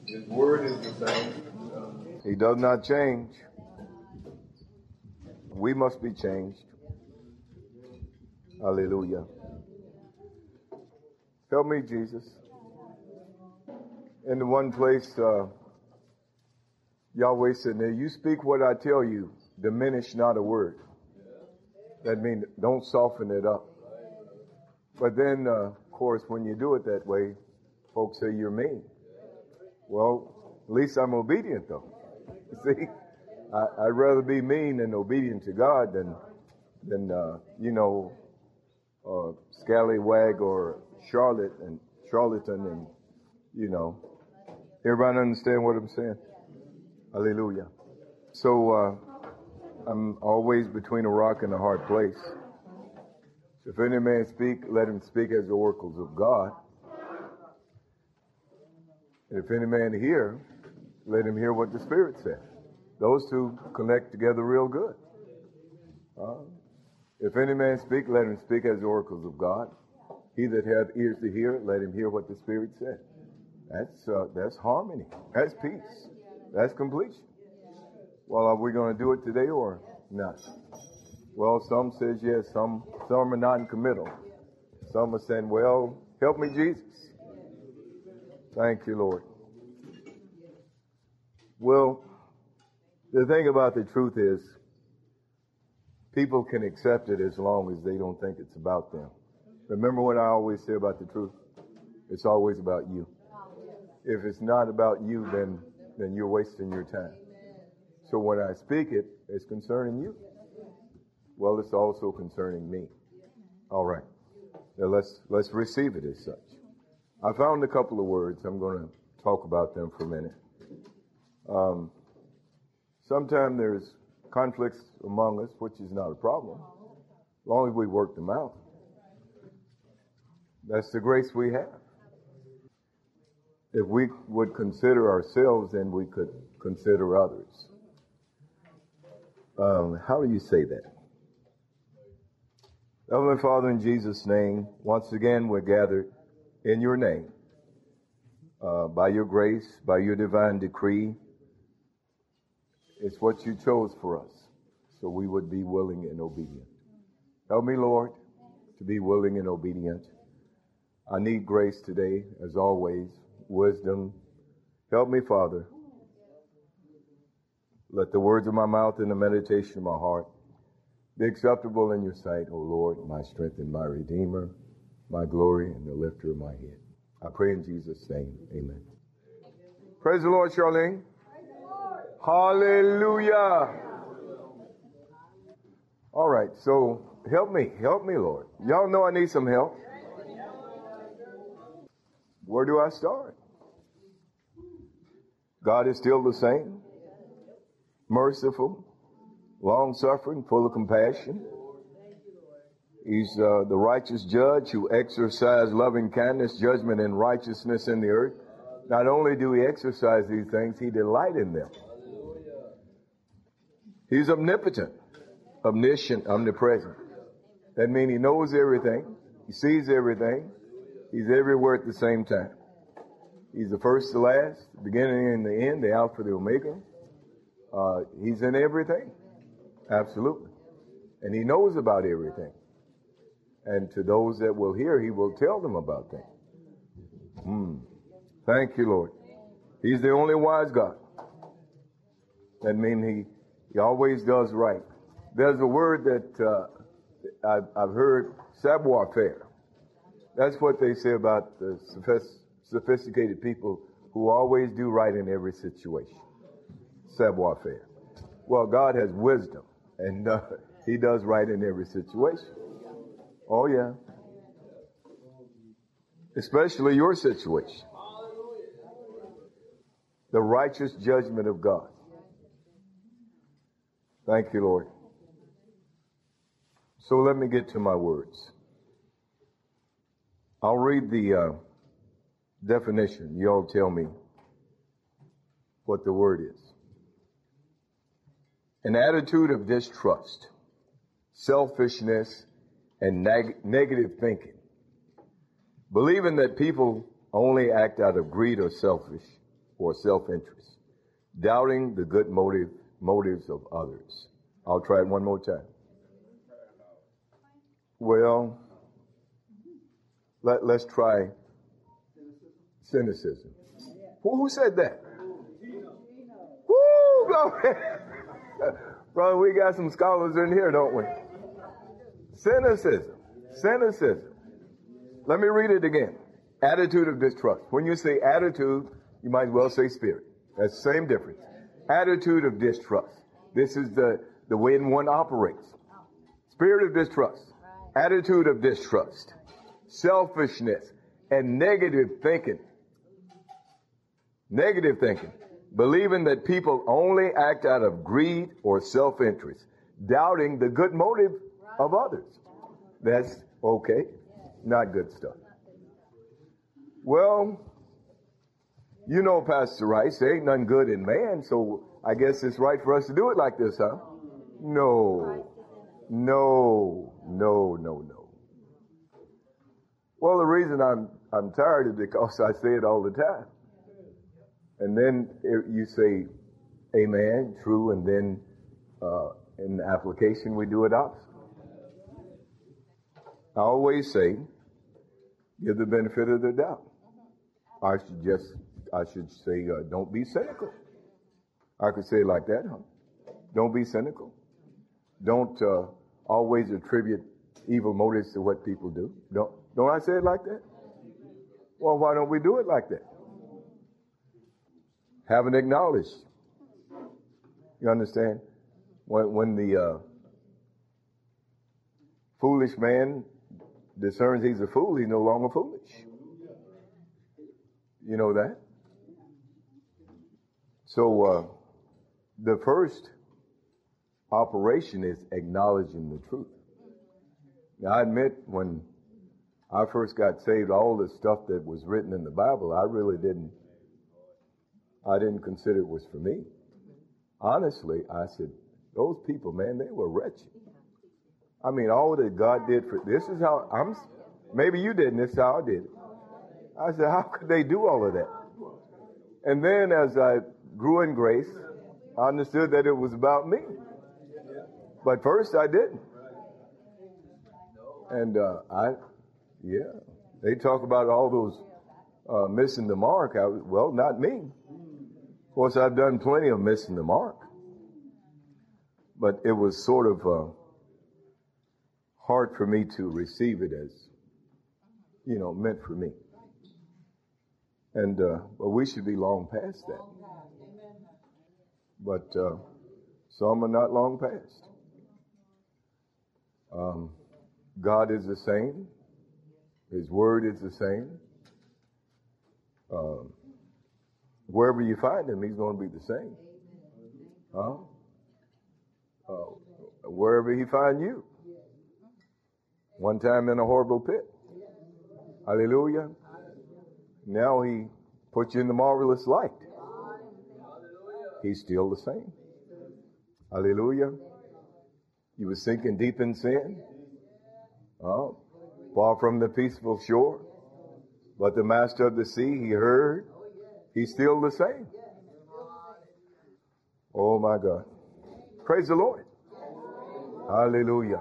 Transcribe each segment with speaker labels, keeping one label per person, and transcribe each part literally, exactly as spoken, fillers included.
Speaker 1: His word is the same.
Speaker 2: He does not change. We must be changed. Hallelujah. Help me, Jesus. In the one place, uh, Yahweh said, now you speak what I tell you, diminish not a word. That means don't soften it up. But then, uh, of course, when you do it that way, folks say you're mean. Well, at least I'm obedient, though. See, I, I'd rather be mean and obedient to God than, than uh, you know, uh, scallywag or charlotte and charlatan and, you know. Everybody understand what I'm saying? Hallelujah. So uh, I'm always between a rock and a hard place. So if any man speak, let him speak as the oracles of God. And if any man hear, let him hear what the Spirit says. Those two connect together real good. Uh, if any man speak, let him speak as the oracles of God. He that hath ears to hear, let him hear what the Spirit says. That's uh, that's harmony. That's peace. That's completion. Well, are we going to do it today or not? Well, some says yes. Some some are non-committal. Some are saying, well, help me, Jesus. Thank you, Lord. Well, the thing about the truth is, people can accept it as long as they don't think it's about them. Remember what I always say about the truth? It's always about you. If it's not about you, then, then you're wasting your time. So when I speak it, it's concerning you. Well, it's also concerning me. All right. Now let's, let's receive it as such. I found a couple of words. I'm going to talk about them for a minute. Um, sometimes there's conflicts among us, which is not a problem, as long as we work them out. That's the grace we have. If we would consider ourselves, then we could consider others. Um, how do you say that? Heavenly Father, in Jesus' name, once again we're gathered in your name, uh, by your grace, by your divine decree. It's what you chose for us, so we would be willing and obedient. Help me, Lord, to be willing and obedient. I need grace today, as always, wisdom. Help me, Father. Let the words of my mouth and the meditation of my heart be acceptable in your sight, O Lord, my strength and my redeemer, my glory and the lifter of my head. I pray in Jesus' name, amen. Praise the Lord, Charlene. Hallelujah. All right, so help me, help me, Lord. Y'all know I need some help. Where do I start? God is still the same, merciful, long-suffering, full of compassion. He's uh, the righteous judge who exercised loving kindness, judgment, and righteousness in the earth. Not only do he exercise these things, he delights in them. He's omnipotent, omniscient, omnipresent. That means he knows everything. He sees everything. He's everywhere at the same time. He's the first to last, the beginning and the end, the Alpha, the Omega. Uh, he's in everything. Absolutely. And he knows about everything. And to those that will hear, he will tell them about things. Hmm. Thank you, Lord. He's the only wise God. That means he, he always does right. There's a word that uh, I've, I've heard, savoir-faire. That's what they say about the sophisticated people who always do right in every situation. Savoir-faire. Well, God has wisdom, and uh, he does right in every situation. Oh, yeah. Especially your situation. The righteous judgment of God. Thank you, Lord. So let me get to my words. I'll read the uh, definition. You all tell me what the word is. An attitude of distrust, selfishness, and neg- negative thinking. Believing that people only act out of greed or selfish or self-interest, doubting the good motive, motives of others. I'll try it one more time. Well, let, let's try cynicism. Who, who said that? Woo, glory. Brother, we got some scholars in here, don't we? Cynicism. Cynicism. Let me read it again. Attitude of distrust. When you say attitude, you might as well say spirit. That's the same difference. Attitude of distrust. This is the, the way one operates. Spirit of distrust. Attitude of distrust. Selfishness and negative thinking. Negative thinking. Believing that people only act out of greed or self-interest. Doubting the good motive of others. That's okay. Not good stuff. Well, you know, Pastor Rice, there ain't nothing good in man, so I guess it's right for us to do it like this, huh? No. No. No, no, no. Well, the reason I'm I'm tired is because I say it all the time. And then you say, amen, true, and then uh, in the application we do it opposite. I always say, give the benefit of the doubt. I should just, I should say, uh, don't be cynical. I could say it like that, huh? Don't be cynical. Don't uh, always attribute evil motives to what people do. Don't, don't I say it like that? Well, why don't we do it like that? Haven't acknowledged. You understand? When, when the uh, foolish man discerns he's a fool, he's no longer foolish. You know that? So uh, the first operation is acknowledging the truth. Now, I admit when I first got saved, all the stuff that was written in the Bible, I really didn't, I didn't consider it was for me. Honestly, I said, those people, man, they were wretched. I mean, all that God did for, this is how, I'm, maybe you didn't, this is how I did it. I said, how could they do all of that? And then as I grew in grace, I understood that it was about me. But first I didn't. And uh, I, yeah, they talk about all those uh, missing the mark. I, well, not me. Of course, I've done plenty of missing the mark. But it was sort of uh, hard for me to receive it as, you know, meant for me. And, uh, but we should be long past that. But uh, some are not long past. Um, God is the same. His word is the same. Um, wherever you find him, he's going to be the same. Huh? Uh, wherever he find you. One time in a horrible pit. Hallelujah. Now he puts you in the marvelous light. He's still the same. Hallelujah. You were sinking deep in sin. Oh, far from the peaceful shore. But the master of the sea, he heard. He's still the same. Oh my God. Praise the Lord. Hallelujah.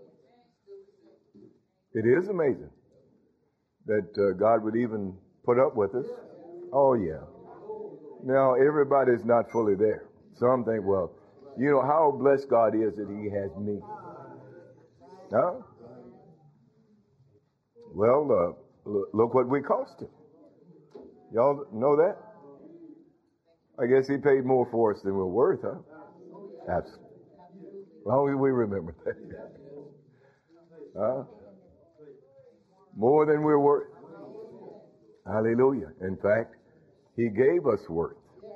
Speaker 2: It is amazing that uh, God would even put up with us. Oh yeah. Now everybody's not fully there. Some think, well, you know how blessed God is that he has me. Huh? Well, uh, l- look what we cost him. Y'all know that? I guess he paid more for us than we're worth, huh? Absolutely. As long as we remember that. Huh? More than we're worth. Hallelujah. In fact, he gave us worth.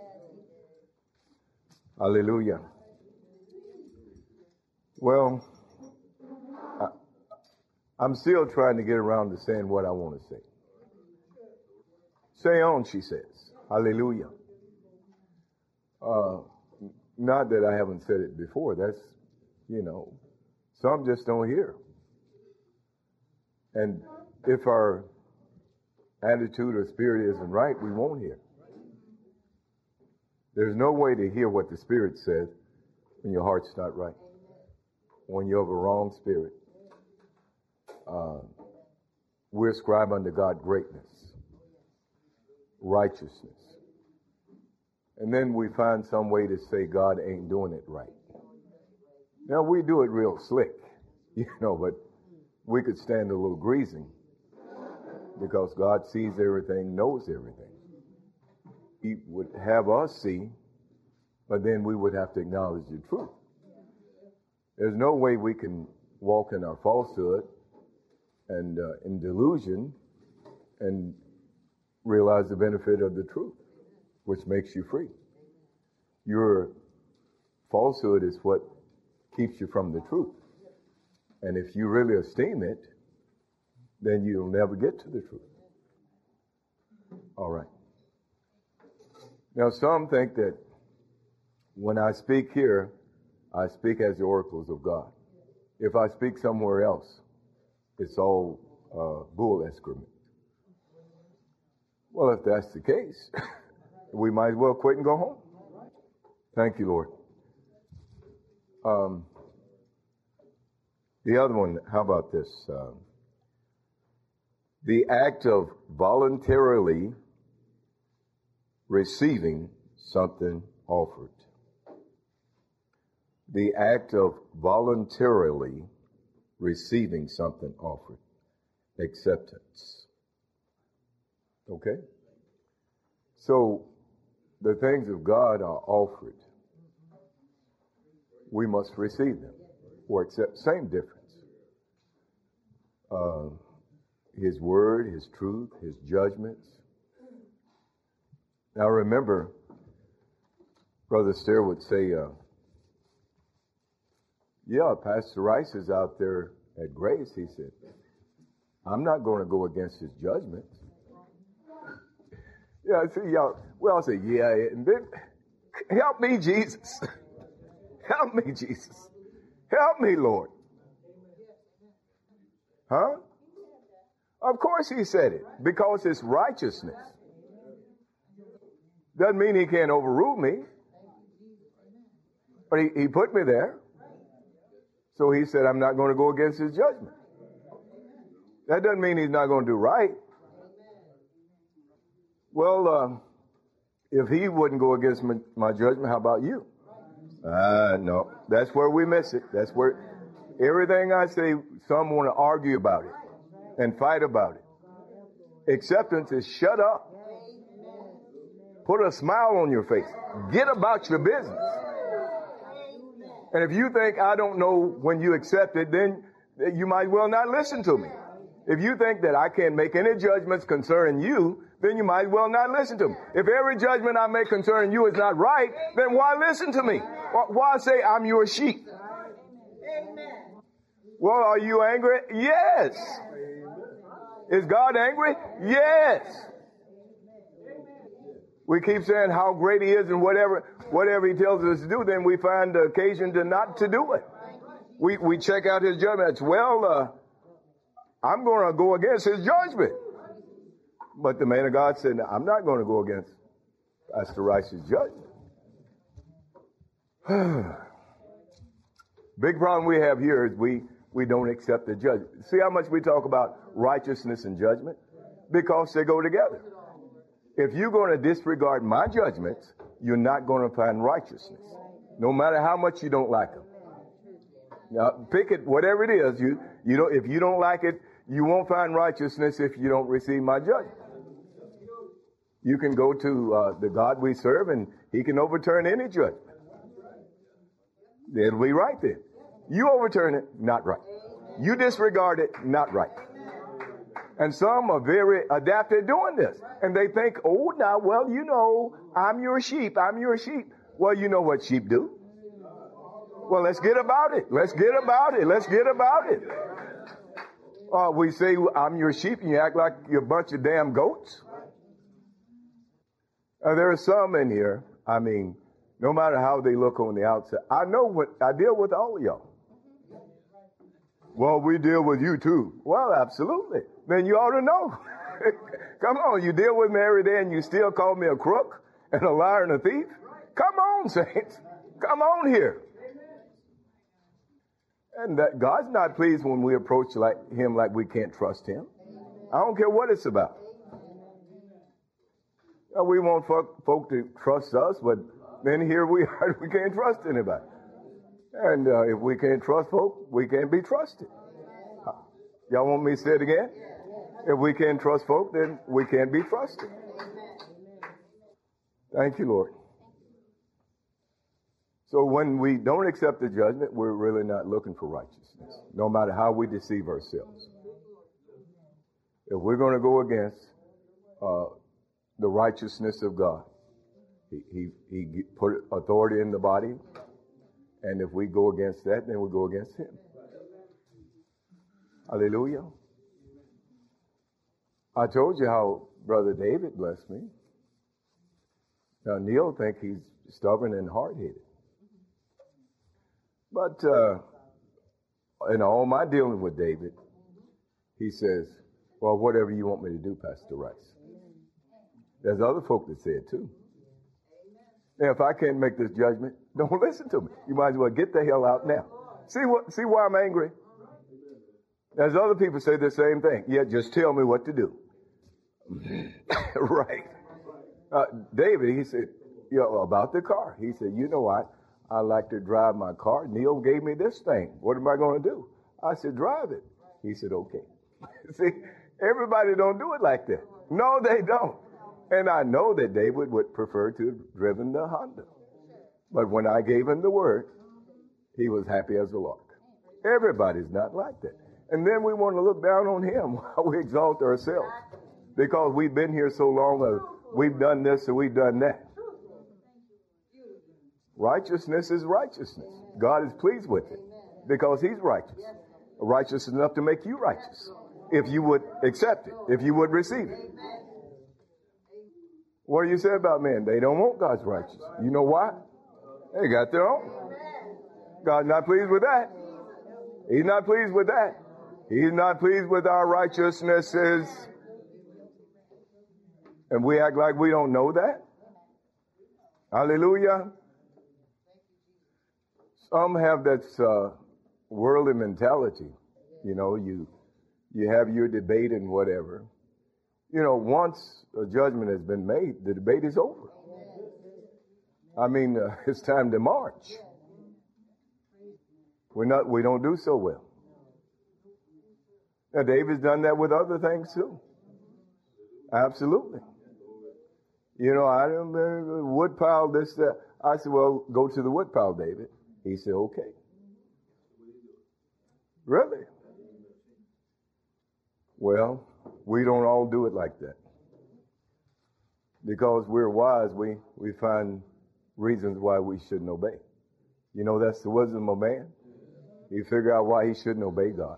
Speaker 2: Hallelujah. Well, I, I'm still trying to get around to saying what I want to say. Say on, she says. Hallelujah. Uh, not that I haven't said it before. That's, you know, some just don't hear. And if our attitude or spirit isn't right, we won't hear. There's no way to hear what the Spirit says when your heart's not right. When you have a wrong spirit. Uh, we ascribe unto God greatness, righteousness. And then we find some way to say God ain't doing it right. Now, we do it real slick, you know, but we could stand a little greasing because God sees everything, knows everything. He would have us see, but then we would have to acknowledge the truth. There's no way we can walk in our falsehood and uh, in delusion and realize the benefit of the truth, which makes you free. Your falsehood is what keeps you from the truth. And if you really esteem it, then you'll never get to the truth. All right. Now, some think that when I speak here, I speak as the oracles of God. If I speak somewhere else, it's all uh, bull excrement. Well, if that's the case, we might as well quit and go home. Thank you, Lord. Um, the other one, how about this? Um, the act of voluntarily receiving something offered. The act of voluntarily receiving something offered. Acceptance. Okay? So, the things of God are offered. We must receive them or accept. Same difference. Uh, his word, His truth, His judgments. Now remember, Brother Stair would say, uh, yeah, Pastor Rice is out there at Grace. He said, I'm not going to go against his judgment. Yeah, see, y'all, we all say, yeah, and then, help me, Jesus. Help me, Jesus. Help me, Lord. Huh? Of course he said it, because it's righteousness. Doesn't mean he can't overrule me. But he, he put me there. So he said, I'm not going to go against his judgment. That doesn't mean he's not going to do right. Well, uh, if he wouldn't go against my, my judgment, how about you? Uh, no, that's where we miss it. That's where everything I say, some want to argue about it and fight about it. Acceptance is shut up. Put a smile on your face. Get about your business. And if you think I don't know when you accept it, then you might well not listen to me. If you think that I can't make any judgments concerning you, then you might well not listen to me. If every judgment I make concerning you is not right, then why listen to me? Why say I'm your sheep? Well, are you angry? Yes. Is God angry? Yes. We keep saying how great he is and whatever whatever he tells us to do, then we find the occasion to not to do it. We we check out his judgment. Well, uh, I'm going to go against his judgment. But the man of God said, no, I'm not going to go against Pastor Rice's judgment. Big problem we have here is we, we don't accept the judgment. See how much we talk about righteousness and judgment? Because they go together. If you're going to disregard my judgments, you're not going to find righteousness. No matter how much you don't like them. Now, pick it, whatever it is. You, you don't, if you don't like it, you won't find righteousness if you don't receive my judgment. You can go to uh, the God we serve and he can overturn any judgment. It'll be right then. You overturn it, not right. You disregard it, not right. And some are very adept at doing this. And they think, oh, now, well, you know, I'm your sheep. I'm your sheep. Well, you know what sheep do. Well, let's get about it. Let's get about it. Let's get about it. Uh, we say, I'm your sheep, and you act like you're a bunch of damn goats. Uh, there are some in here, I mean, no matter how they look on the outside. I know what, I deal with all of y'all. Well, we deal with you too. Well, absolutely. Then you ought to know. Come on, you deal with me every day and you still call me a crook and a liar and a thief? Come on, saints. Come on here. And that God's not pleased when we approach like him like we can't trust him. I don't care what it's about. Now, we want folk, folk to trust us, but then here we are, we can't trust anybody. And uh, if we can't trust folk, we can't be trusted. Uh, y'all want me to say it again? If we can't trust folk, then we can't be trusted. Thank you, Lord. So when we don't accept the judgment, we're really not looking for righteousness, no matter how we deceive ourselves. If we're going to go against uh, the righteousness of God, he, he, he put authority in the body, and if we go against that, then we go against him. Hallelujah. I told you how Brother David blessed me. Now, Neil think he's stubborn and hard-headed. But uh, in all my dealing with David, he says, well, whatever you want me to do, Pastor Rice. There's other folk that say it too. Now, if I can't make this judgment, don't listen to me. You might as well get the hell out now. See what? See why I'm angry? There's other people say the same thing. Yeah, just tell me what to do. Right. Uh, David, he said, you know, about the car. He said, you know what? I like to drive my car. Neil gave me this thing. What am I going to do? I said, drive it. He said, okay. See, everybody don't do it like that. No, they don't. And I know that David would prefer to have driven the Honda. But when I gave him the word, he was happy as a lark. Everybody's not like that. And then we want to look down on him while we exalt ourselves. Because we've been here so long, uh, we've done this and we've done that. Righteousness is righteousness. God is pleased with it because he's righteous. Righteous enough to make you righteous. If you would accept it, if you would receive it. What do you say about men? They don't want God's righteousness. You know why? They got their own. God's not pleased with that. He's not pleased with that. He's not pleased with our righteousnesses. And we act like we don't know that. Hallelujah. Some have that uh, worldly mentality. You know, you you have your debate and whatever. You know, once a judgment has been made, the debate is over. I mean, uh, it's time to march. We're not. We don't do so well. Now, David's done that with other things too. Absolutely. You know, I remember woodpile this, that. I said, well, go to the woodpile, David. He said, okay. Really? Well, we don't all do it like that. Because we're wise, we, we find reasons why we shouldn't obey. You know, that's the wisdom of man. You figure out why he shouldn't obey God.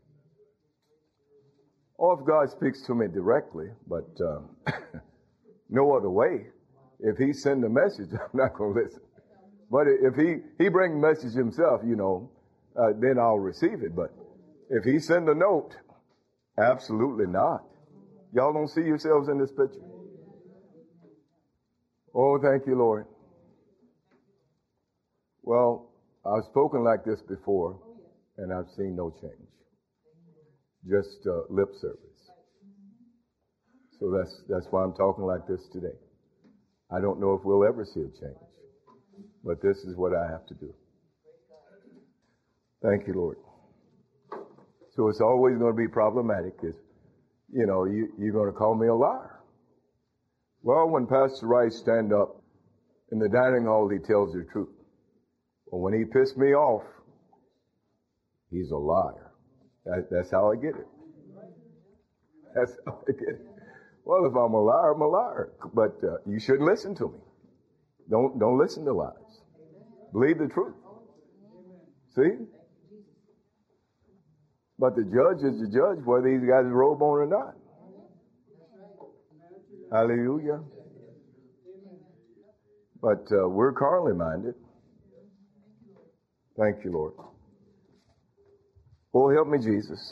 Speaker 2: Or if God speaks to me directly, but um, no other way. If he sends a message, I'm not going to listen. But if he, he brings a message himself, you know, uh, then I'll receive it. But if he send a note, absolutely not. Y'all don't see yourselves in this picture? Oh, thank you, Lord. Well, I've spoken like this before, and I've seen no change. Just uh, lip service. So that's that's why I'm talking like this today. I don't know if we'll ever see a change, but this is what I have to do. Thank you, Lord. So it's always going to be problematic because, you know, you, you're going to call me a liar. Well, when Pastor Rice stand up in the dining hall, he tells the truth. Well, when he pissed me off, he's a liar. That, that's how I get it. That's how I get it. Well, if I'm a liar, I'm a liar. But uh, you shouldn't listen to me. Don't don't listen to lies. Believe the truth. See? But the judge is the judge, whether he's got his robe on or not. Hallelujah. But uh, we're carnally minded. Thank you, Lord. Oh, help me, Jesus.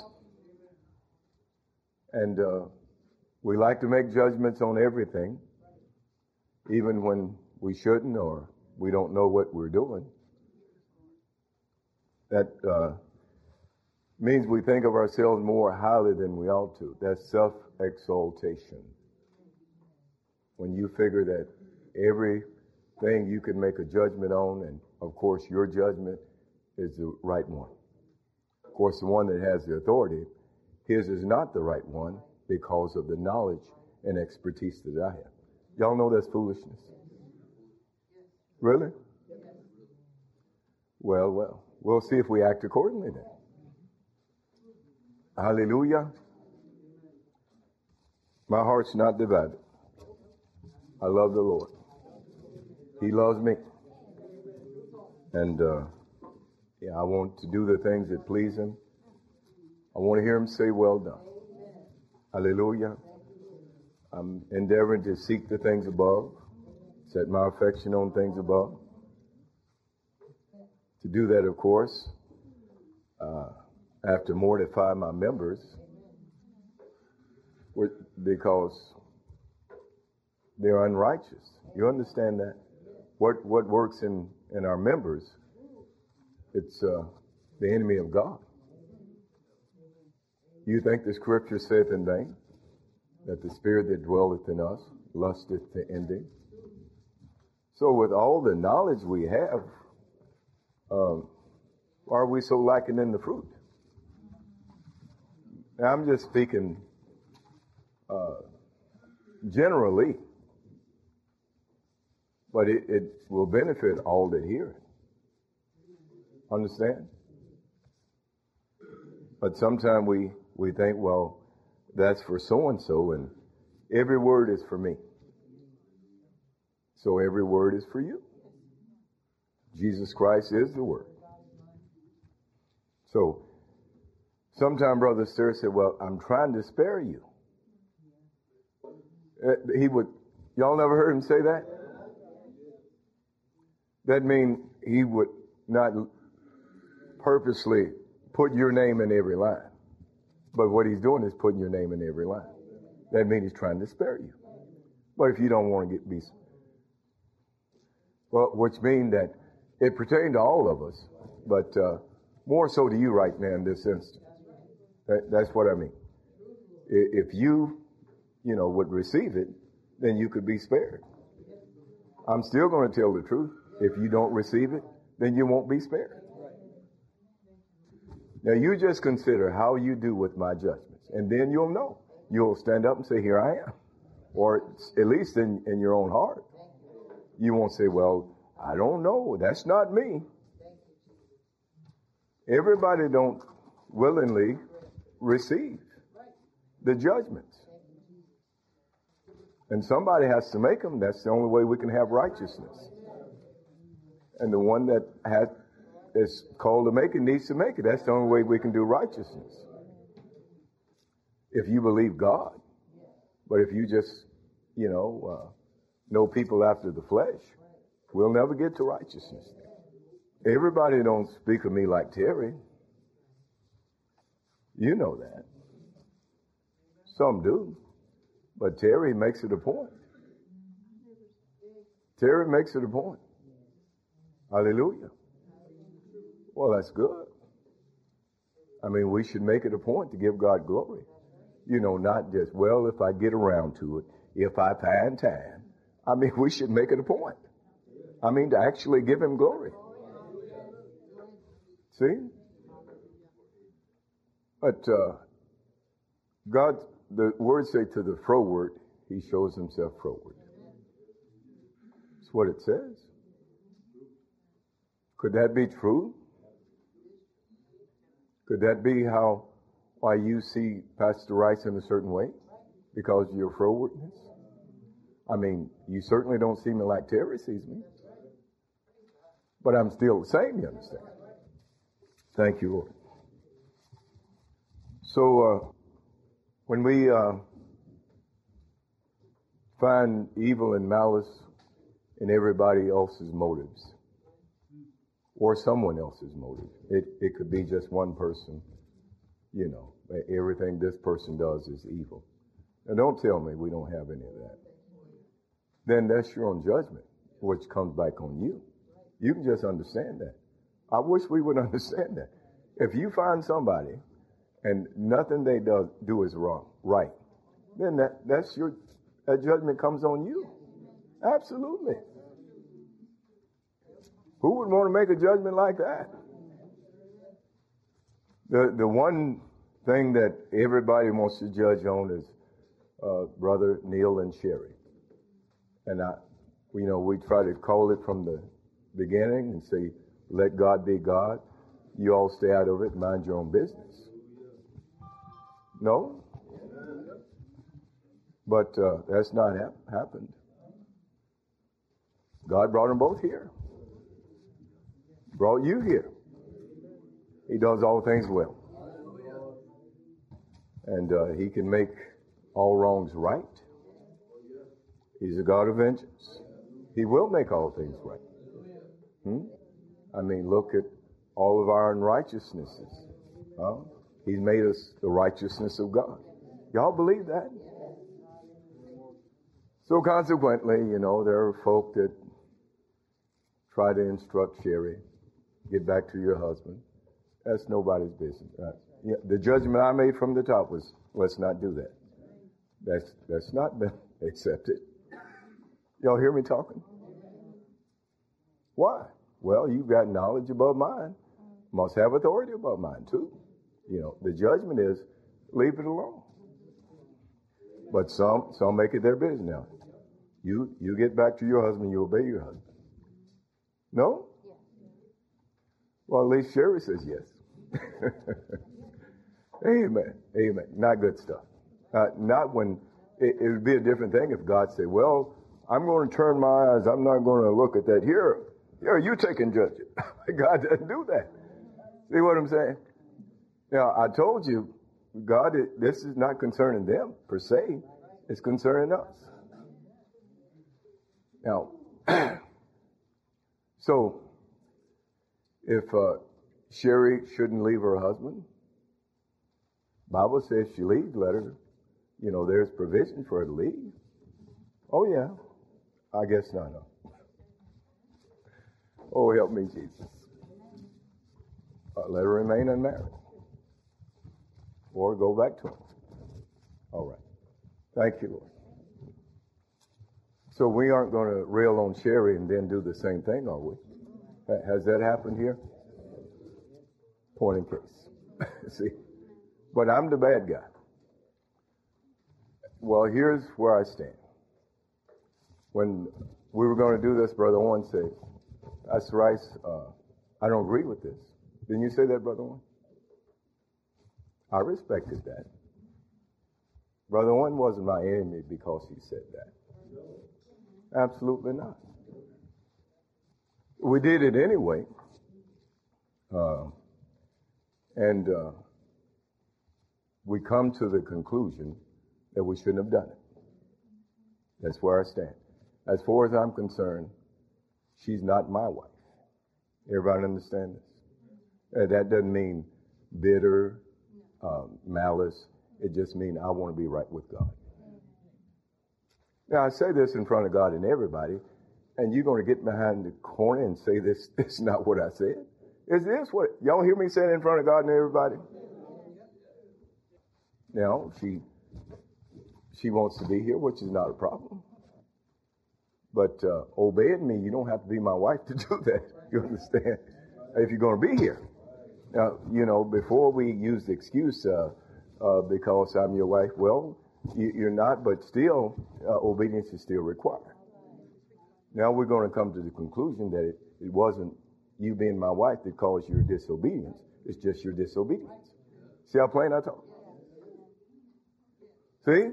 Speaker 2: And uh, we like to make judgments on everything, even when we shouldn't, or we don't know what we're doing, that uh, means we think of ourselves more highly than we ought to. That's self-exaltation. When you figure that everything you can make a judgment on, and of course your judgment is the right one. Of course, the one that has the authority, his is not the right one because of the knowledge and expertise that I have. Y'all know that's foolishness. Really? Well, well, we'll see if we act accordingly then. Hallelujah. My heart's not divided. I love the Lord. He loves me. And uh, yeah, I want to do the things that please him. I want to hear him say, well done. Hallelujah. I'm endeavoring to seek the things above, set my affection on things above. To do that, of course, uh, I have to mortify my members because they're unrighteous. You understand that? What what works in, in our members, it's uh, the enemy of God. You think the scripture saith in vain that the spirit that dwelleth in us lusteth to envy? So with all the knowledge we have, um, why are we so lacking in the fruit? Now, I'm just speaking uh, generally, but it, it will benefit all that hear it. Understand? But sometimes we, we think, well, that's for so-and-so, and every word is for me. So every word is for you. Jesus Christ is the word. So sometimes Brother Sir said, well, I'm trying to spare you. He would, y'all never heard him say that? That means he would not purposely put your name in every line. But what he's doing is putting your name in every line. That means he's trying to spare you. But if you don't want to get be, well, which means that it pertains to all of us, but uh, more so to you right now in this instant. That, that's what I mean. If you, you know, would receive it, then you could be spared. I'm still going to tell the truth. If you don't receive it, then you won't be spared. Now you just consider how you do with my judgments, and then you'll know. You'll stand up and say, here I am. Or at least in, in your own heart. You won't say, well, I don't know. That's not me. Everybody don't willingly receive the judgments. And somebody has to make them. That's the only way we can have righteousness. And the one that has is called to make it needs to make it. That's the only way we can do righteousness. If you believe God. But if you just, you know, uh, know people after the flesh, we'll never get to righteousness. Everybody don't speak of me like Terry. You know that. Some do. But Terry makes it a point. Terry makes it a point. Hallelujah. Well, that's good. I mean, we should make it a point to give God glory. You know, not just, well, if I get around to it, if I find time. I mean, we should make it a point. I mean, to actually give him glory. See? But uh, God, the words say to the froward, he shows himself froward. That's what it says. Could that be true? Could that be how, why you see Pastor Rice in a certain way? Because of your frowardness? I mean, you certainly don't see me like Terry sees me. But I'm still the same, you understand? Thank you, Lord. So, uh, when we uh, find evil and malice in everybody else's motives, or someone else's motive, it, it could be just one person, you know, everything this person does is evil. Now, don't tell me we don't have any of that. Then that's your own judgment. which comes back on you. You can just understand that. I wish we would understand that. If you find somebody and nothing they do, do is wrong, right, then that, that's your, that judgment comes on you. Absolutely. Who would want to make a judgment like that? The the one thing that everybody wants to judge on is uh, Brother Neil and Sherry. And I, you know, we try to call it from the beginning and say, let God be God. You all stay out of it, mind your own business. No? But uh, that's not hap- happened. God brought them both here. Brought you here. He does all things well. And uh, he can make all wrongs right. He's a God of vengeance. He will make all things right. Hmm? I mean, look at all of our unrighteousnesses. Huh? He's made us the righteousness of God. Y'all believe that? So consequently, you know, there are folk that try to instruct Sherry, get back to your husband. That's nobody's business. Uh, yeah, the judgment I made from the top was, let's not do that. That's, that's not been accepted. Y'all hear me talking? Why? Well, you've got knowledge above mine. Must have authority above mine too. You know, the judgment is leave it alone. But some, some make it their business now. You, you get back to your husband, you obey your husband. No? Well, at least Sherry says yes. Amen. Amen. Not good stuff. Uh, not when, it, it would be a different thing if God said, well, I'm going to turn my eyes. I'm not going to look at that. Here, here, you take and judge it. God doesn't do that. See what I'm saying? Now, I told you, God, this is not concerning them per se. It's concerning us. Now, so, if uh, Sherry shouldn't leave her husband, Bible says she leaves, let her, you know, there's provision for her to leave. Oh, yeah. I guess not. No. Oh, help me, Jesus. Uh, let her remain unmarried. Or go back to him. All right. Thank you, Lord. So we aren't going to rail on Sherry and then do the same thing, are we? Has that happened here? Point in case. See? But I'm the bad guy. Well, here's where I stand. When we were going to do this, Brother Owen said, Pastor Rice, uh, I don't agree with this. Didn't you say that, Brother Owen? I respected that. Brother Owen wasn't my enemy because he said that. Absolutely not. We did it anyway. Uh, and uh, we come to the conclusion that we shouldn't have done it. That's where I stand. As far as I'm concerned, she's not my wife. Everybody understand this? Uh, that doesn't mean bitter, um, malice. It just means I want to be right with God. Now, I say this in front of God and everybody, and you're going to get behind the corner and say this, this is not what I said. Is this what, y'all hear me saying in front of God and everybody? Now, she, she wants to be here, which is not a problem. But uh, obeying me, you don't have to be my wife to do that. You understand? If you're going to be here. Now, you know, before we use the excuse, uh, uh, because I'm your wife, well, you, you're not, but still, uh, obedience is still required. Now we're going to come to the conclusion that it, it wasn't you being my wife that caused your disobedience. It's just your disobedience. See how plain I talk? See?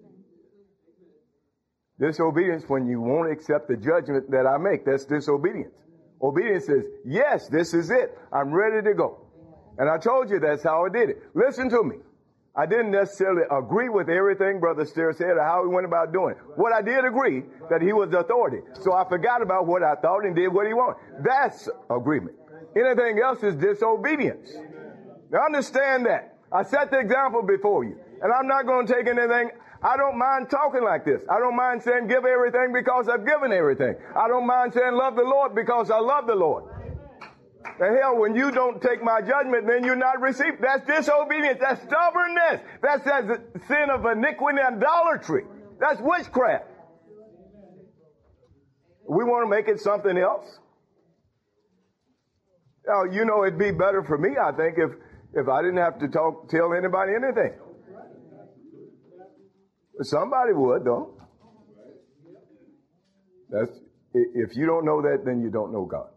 Speaker 2: Disobedience when you won't accept the judgment that I make. That's disobedience. Obedience says, yes, this is it. I'm ready to go. And I told you that's how I did it. Listen to me. I didn't necessarily agree with everything Brother Steer said or how he went about doing it. What I did agree, that he was the authority. So I forgot about what I thought and did what he wanted. That's agreement. Anything else is disobedience. Now understand that. I set the example before you. And I'm not going to take anything I don't mind talking like this. I don't mind saying give everything because I've given everything. I don't mind saying love the Lord because I love the Lord. The hell, when you don't take my judgment, then you're not received. That's disobedience. That's stubbornness. That's that sin of iniquity and idolatry. That's witchcraft. We want to make it something else. Now, you know, it'd be better for me, I think, if, if I didn't have to talk, tell anybody anything. Somebody would, though. That's, if you don't know that, then you don't know God.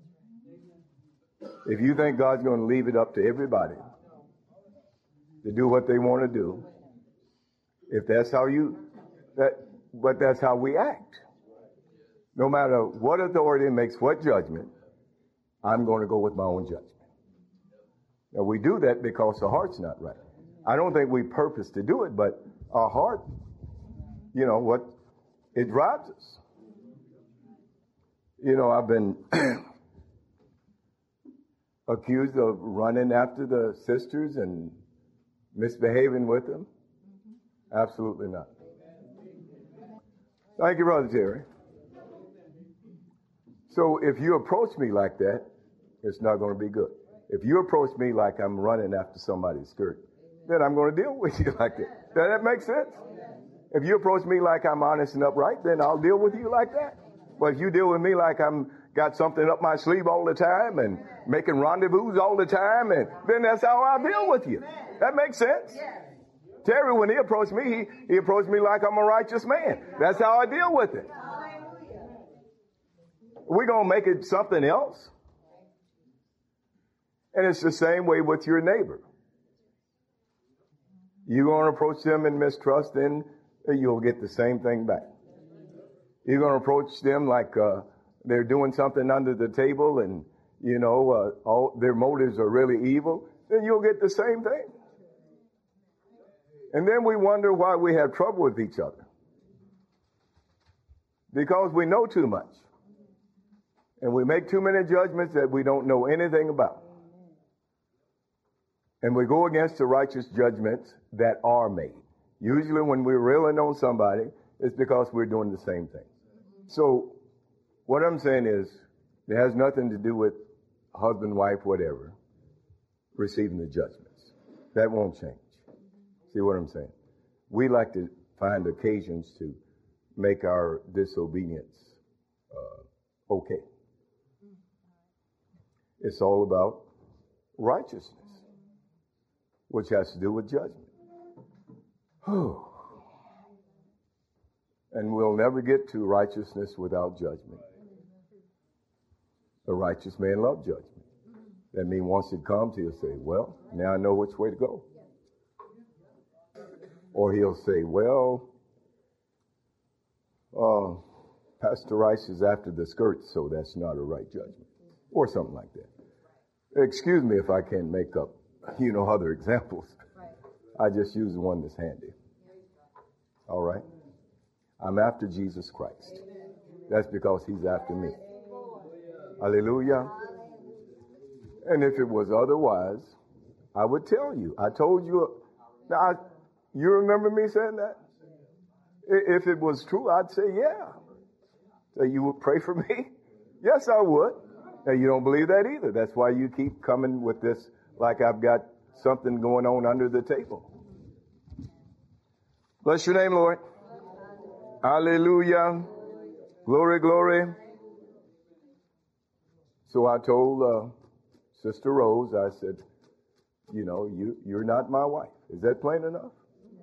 Speaker 2: If you think God's going to leave it up to everybody to do what they want to do, if that's how you, that, but that's how we act. No matter what authority makes what judgment, I'm going to go with my own judgment. Now, we do that because the heart's not right. I don't think we purpose to do it, but our heart, you know, what, it drives us. You know, I've been accused of running after the sisters and misbehaving with them. Absolutely not. Thank you, Brother Terry. So if you approach me like that, it's not going to be good. If you approach me like I'm running after somebody's skirt, then I'm going to deal with you like that. Does that make sense? If you approach me like I'm honest and upright, then I'll deal with you like that. But if you deal with me like I'm got something up my sleeve all the time and making rendezvous all the time, and then that's how I deal with you. That makes sense. Terry, when he approached me, he, he approached me like I'm a righteous man. That's how I deal with it. We're going to make it something else. And it's the same way with your neighbor. You're going to approach them in mistrust, then you'll get the same thing back. You're going to approach them like uh, they're doing something under the table and, you know, uh, all their motives are really evil, then you'll get the same thing. And then we wonder why we have trouble with each other. Because we know too much. And we make too many judgments that we don't know anything about. And we go against the righteous judgments that are made. Usually when we're railing on somebody, it's because we're doing the same thing. So what I'm saying is, it has nothing to do with husband, wife, whatever, receiving the judgments. That won't change. See what I'm saying? We like to find occasions to make our disobedience uh, okay. It's all about righteousness, which has to do with judgment. And we'll never get to righteousness without judgment. A righteous man loves judgment. That means once it comes, he'll say, well, now I know which way to go. Or he'll say, well, uh, Pastor Rice is after the skirts, so that's not a right judgment. Or something like that. Excuse me if I can't make up, you know, other examples. I just use the one that's handy. All right? I'm after Jesus Christ. That's because he's after me. Hallelujah. And if it was otherwise, I would tell you. I told you. Now, I, you remember me saying that? If it was true, I'd say, yeah. So you would pray for me? Yes, I would. Now, you don't believe that either. That's why you keep coming with this like I've got something going on under the table. Bless your name, Lord. Hallelujah. Glory, glory. So I told uh, Sister Rose, I said, you know, you, you're not my wife. Is that plain enough?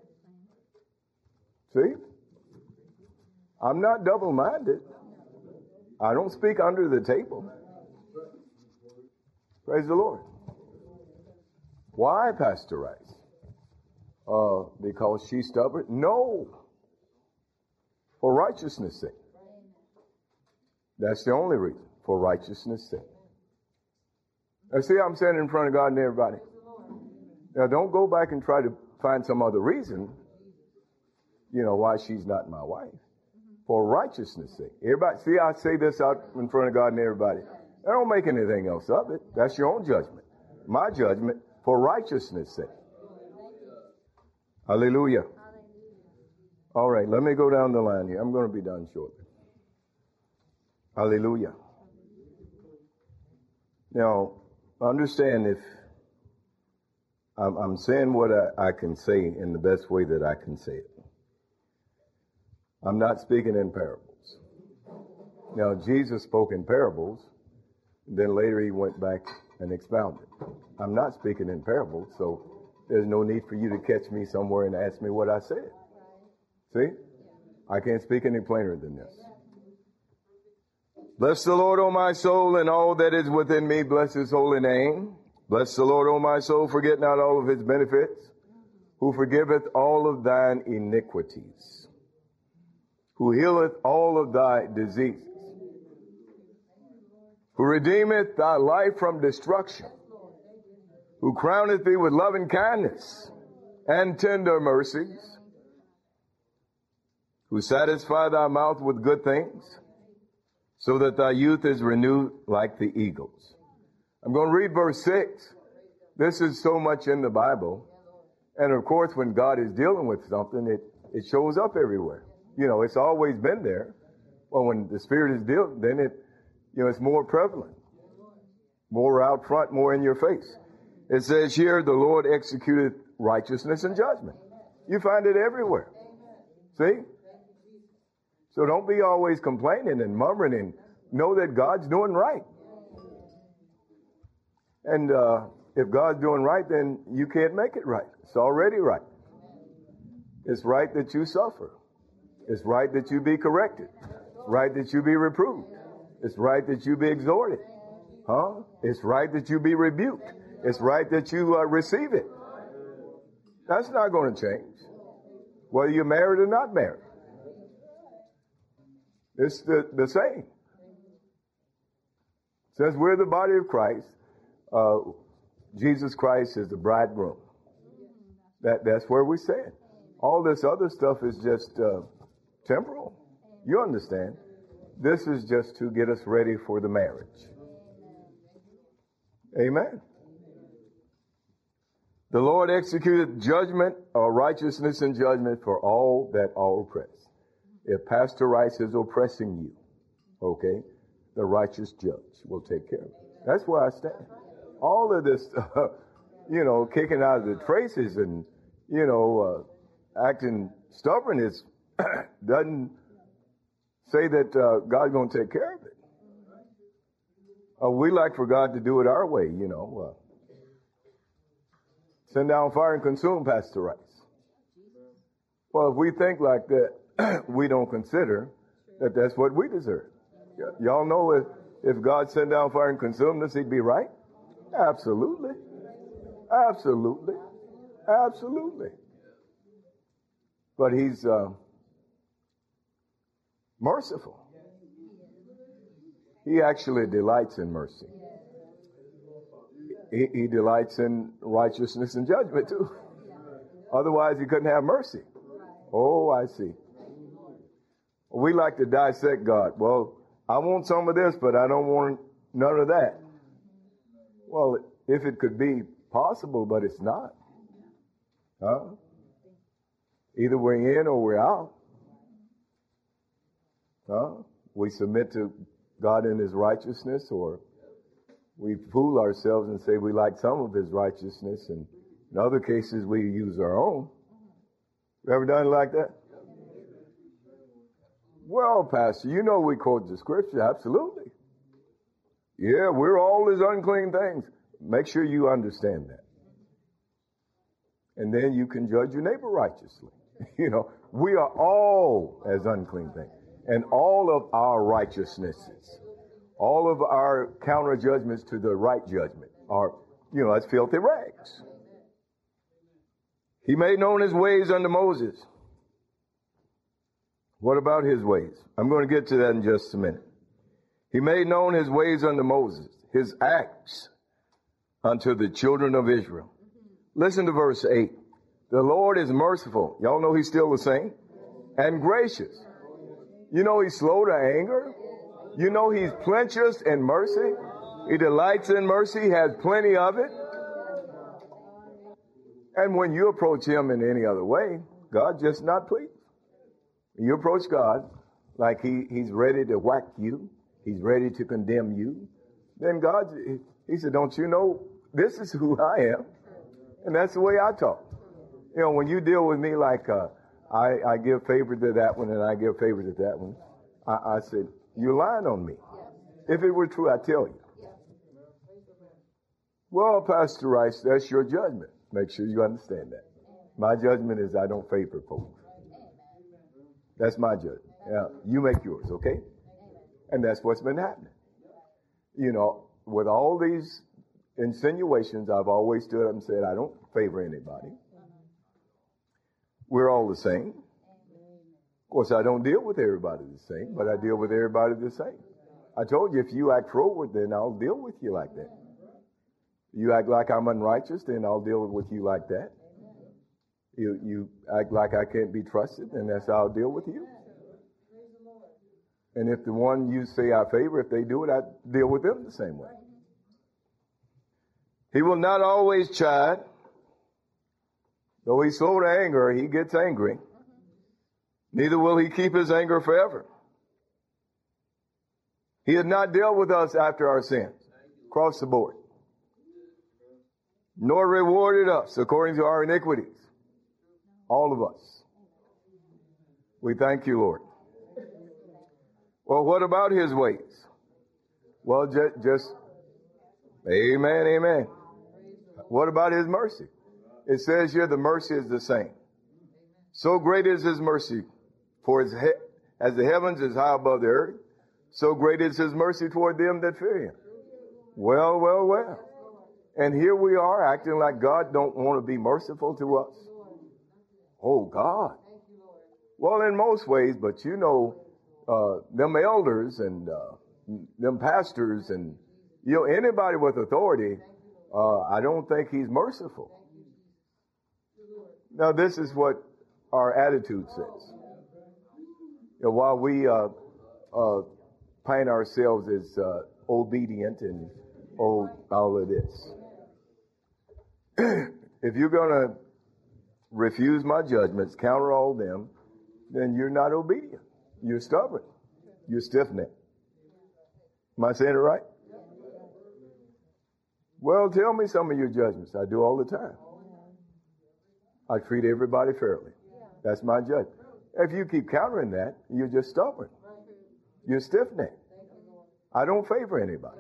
Speaker 2: See? I'm not double-minded. I don't speak under the table. Praise the Lord. Why, Pastor Rice? Uh, because she's stubborn? No. For righteousness' sake. That's the only reason. For righteousness' sake. Now see, I'm standing in front of God and everybody. Now don't go back and try to find some other reason, you know, why she's not my wife. For righteousness' sake. Everybody, see, I say this out in front of God and everybody. I don't make anything else of it. That's your own judgment. My judgment for righteousness' sake. Hallelujah. All right, let me go down the line here. I'm going to be done shortly. Hallelujah. Now, understand if I'm, I'm saying what I, I can say in the best way that I can say it. I'm not speaking in parables. Now, Jesus spoke in parables, then later he went back and expounded. I'm not speaking in parables, so there's no need for you to catch me somewhere and ask me what I said. See? I can't speak any plainer than this. Bless the Lord, O my soul, and all that is within me. Bless his holy name. Bless the Lord, O my soul. Forget not all of his benefits, who forgiveth all of thine iniquities, who healeth all of thy diseases, who redeemeth thy life from destruction, who crowneth thee with loving kindness and tender mercies, who satisfy thy mouth with good things, so that thy youth is renewed like the eagles. I'm going to read verse six. This is so much in the Bible. And of course, when God is dealing with something, it, it shows up everywhere. You know, it's always been there. Well, when the Spirit is dealing, then it, you know, it's more prevalent, more out front, more in your face. It says here, the Lord executed righteousness and judgment. You find it everywhere. See? So don't be always complaining and murmuring, and know that God's doing right. And uh, if God's doing right, then you can't make it right. It's already right. It's right that you suffer. It's right that you be corrected. It's right that you be reproved. It's right that you be exhorted. Huh? It's right that you be rebuked. It's right that you uh, receive it. That's not going to change, whether you're married or not married. It's the, the same. Since we're the body of Christ, uh, Jesus Christ is the bridegroom. That, that's where we stand. All this other stuff is just uh, temporal. You understand? This is just to get us ready for the marriage. Amen. The Lord executed judgment or righteousness and judgment for all that are oppressed. If Pastor Rice is oppressing you, okay, the righteous judge will take care of it. That's where I stand. All of this, uh, you know, kicking out of the traces and, you know, uh, acting stubborn is doesn't say that uh, God's going to take care of it. Uh, we like for God to do it our way, you know. Uh, send down fire and consume, Pastor Rice. Well, if we think like that, we don't consider that that's what we deserve. Y- y'all know if, if God sent down fire and consumed us, he'd be right? Absolutely. Absolutely. Absolutely. But he's uh, merciful. He actually delights in mercy. He, he delights in righteousness and judgment too. Otherwise, he couldn't have mercy. Oh, I see. We like to dissect God. Well, I want some of this, but I don't want none of that. Well, if it could be possible, but it's not. Huh? Either we're in or we're out. Huh? We submit to God in his righteousness, or we fool ourselves and say we like some of his righteousness, and in other cases we use our own. You ever done it like that? Well, Pastor, you know we quote the scripture. Absolutely. Yeah, we're all as unclean things. Make sure you understand that. And then you can judge your neighbor righteously. You know, we are all as unclean things. And all of our righteousnesses, all of our counter judgments to the right judgment are, you know, as filthy rags. He made known his ways unto Moses. What about his ways? I'm going to get to that in just a minute. He made known his ways unto Moses, his acts unto the children of Israel. Listen to verse eight. The Lord is merciful. Y'all know he's still the same. And gracious. You know he's slow to anger. You know he's plenteous in mercy. He delights in mercy, has plenty of it. And when you approach him in any other way, God's just not pleased. You approach God like he, he's ready to whack you. He's ready to condemn you. Then God, he said, don't you know this is who I am? And that's the way I talk. You know, when you deal with me like uh, I, I give favor to that one and I give favor to that one, I, I said, you're lying on me. If it were true, I'd tell you. Well, Pastor Rice, that's your judgment. Make sure you understand that. My judgment is I don't favor folks. That's my judgment. Yeah, you make yours, okay? And that's what's been happening. You know, with all these insinuations, I've always stood up and said, I don't favor anybody. We're all the same. Of course, I don't deal with everybody the same, but I deal with everybody the same. I told you, if you act forward, then I'll deal with you like that. You act like I'm unrighteous, then I'll deal with you like that. You, you act like I can't be trusted, then that's how I'll deal with you. And if the one you say I favor, if they do it, I deal with them the same way. He will not always chide. Though he's slow to anger, he gets angry. Neither will he keep his anger forever. He has not dealt with us after our sins, across the board, nor rewarded us according to our iniquities. All of us. We thank you, Lord. Well, what about his ways? Well, just, just amen, amen. What about his mercy? It says here the mercy is the same. So great is his mercy, for his he- as the heavens is high above the earth, so great is his mercy toward them that fear him. Well, well, well. And here we are acting like God don't want to be merciful to us. Oh, God. Well, in most ways, but you know, uh, them elders and uh, them pastors and, you know, anybody with authority, uh, I don't think he's merciful. Now, this is what our attitude says. You know, while we uh, uh, paint ourselves as uh, obedient and oh, all of this. If you're going to refuse my judgments, counter all them, then you're not obedient. You're stubborn. You're stiff-necked. Am I saying it right? Well, tell me some of your judgments. I do all the time. I treat everybody fairly. That's my judgment. If you keep countering that, you're just stubborn. You're stiff-necked. I don't favor anybody.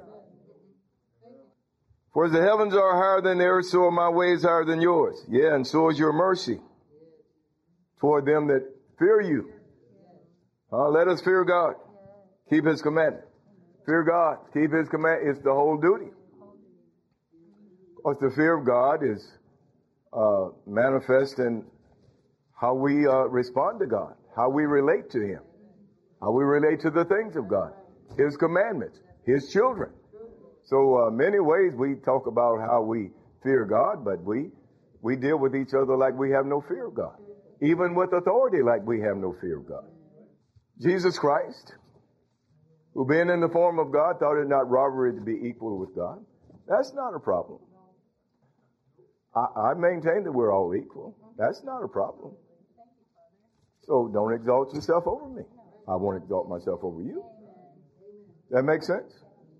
Speaker 2: For as the heavens are higher than the earth, so are my ways higher than yours. Yeah, and so is your mercy toward them that fear you. Uh, let us fear God. Keep his commandment. Fear God. Keep his command. It's the whole duty. Of course, the fear of God is uh, manifest in how we uh, respond to God, how we relate to him, how we relate to the things of God, his commandments, his children. So uh, many ways we talk about how we fear God, but we we deal with each other like we have no fear of God. Even with authority like we have no fear of God. Jesus Christ, who being in the form of God, thought it not robbery to be equal with God. That's not a problem. I, I maintain that we're all equal. That's not a problem. So don't exalt yourself over me. I won't exalt myself over you. That makes sense?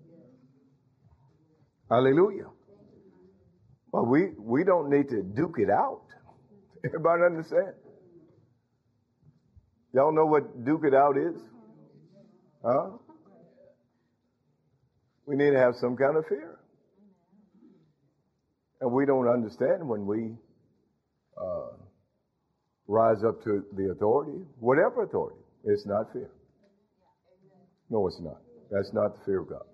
Speaker 2: Hallelujah. Well, we, we don't need to duke it out. Everybody understand? Y'all know what duke it out is? Huh? We need to have some kind of fear. And we don't understand when we uh, rise up to the authority, whatever authority. It's not fear. No, it's not. That's not the fear of God.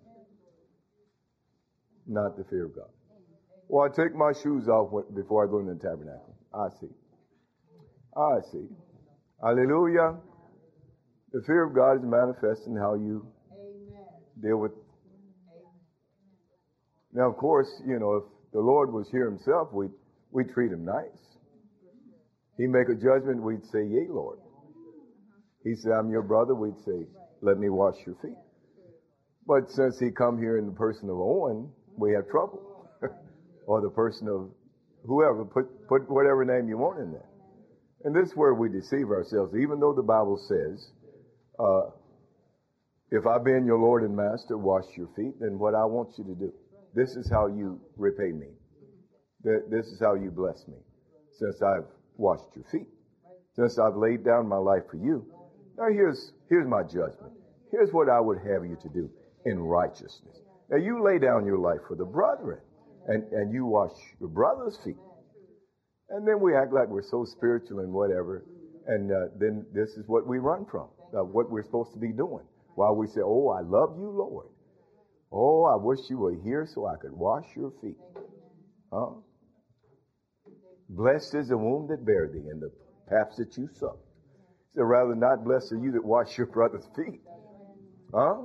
Speaker 2: Not the fear of God. Well, I take my shoes off before I go into the tabernacle. I see. I see. Hallelujah. The fear of God is manifest in how you Amen. Deal with. Amen. Now, of course, you know, if the Lord was here himself, we'd, we'd treat him nice. He'd make a judgment, we'd say, yea, Lord. He said, I'm your brother, we'd say, let me wash your feet. But since he come here in the person of Owen, we have trouble. Or the person of whoever, put, put whatever name you want in there. And this is where we deceive ourselves. Even though the Bible says, uh, if I be your Lord and Master, wash your feet, then what I want you to do. This is how you repay me. This is how you bless me. Since I've washed your feet. Since I've laid down my life for you. Now here's, here's my judgment. Here's what I would have you to do in righteousness. Now you lay down your life for the brethren. And, and you wash your brother's feet. And then we act like we're so spiritual and whatever. And uh, then this is what we run from. Uh, what we're supposed to be doing. While we say, oh, I love you, Lord. Oh, I wish you were here so I could wash your feet. Huh? Blessed is the womb that bare thee and the paps that you suck. So rather not blessed are you that wash your brother's feet. Huh?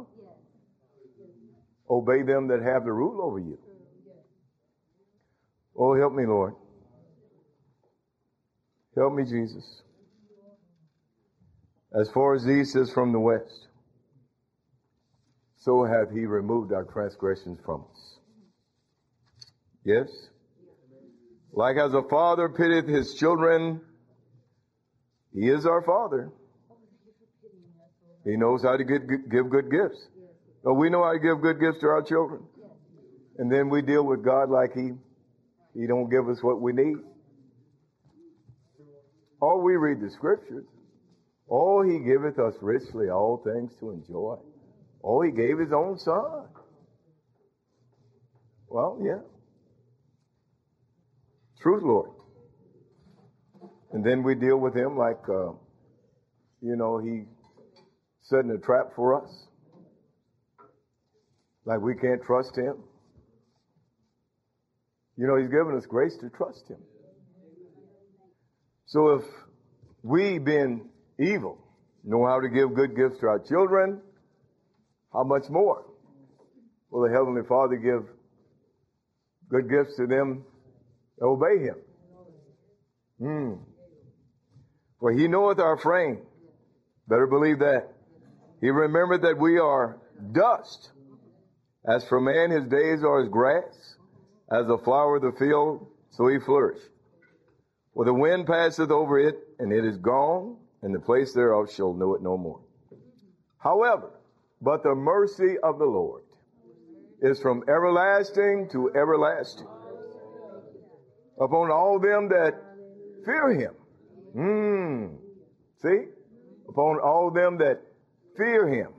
Speaker 2: Obey them that have the rule over you. Oh, help me, Lord. Help me, Jesus. As far as the east is from the west, so hath he removed our transgressions from us. Yes? Like as a father pitieth his children, he is our Father. He knows how to get, give good gifts. But we know how to give good gifts to our children. And then we deal with God like he, he don't give us what we need. All we read the scriptures. Oh, he giveth us richly all things to enjoy. Oh, he gave his own son. Well, yeah. Truth, Lord. And then we deal with him like, uh, you know, he setting a trap for us. Like we can't trust him. You know, he's given us grace to trust him. So if we, being evil, know how to give good gifts to our children, how much more will the Heavenly Father give good gifts to them that obey him? Hmm. For he knoweth our frame. Better believe that. He remembered that we are dust. As for man, his days are as grass. As a flower of the field, so he flourisheth. For the wind passeth over it, and it is gone, and the place thereof shall know it no more. However, but the mercy of the Lord is from everlasting to everlasting upon all them that fear him. Hmm. See? Upon all them that fear him.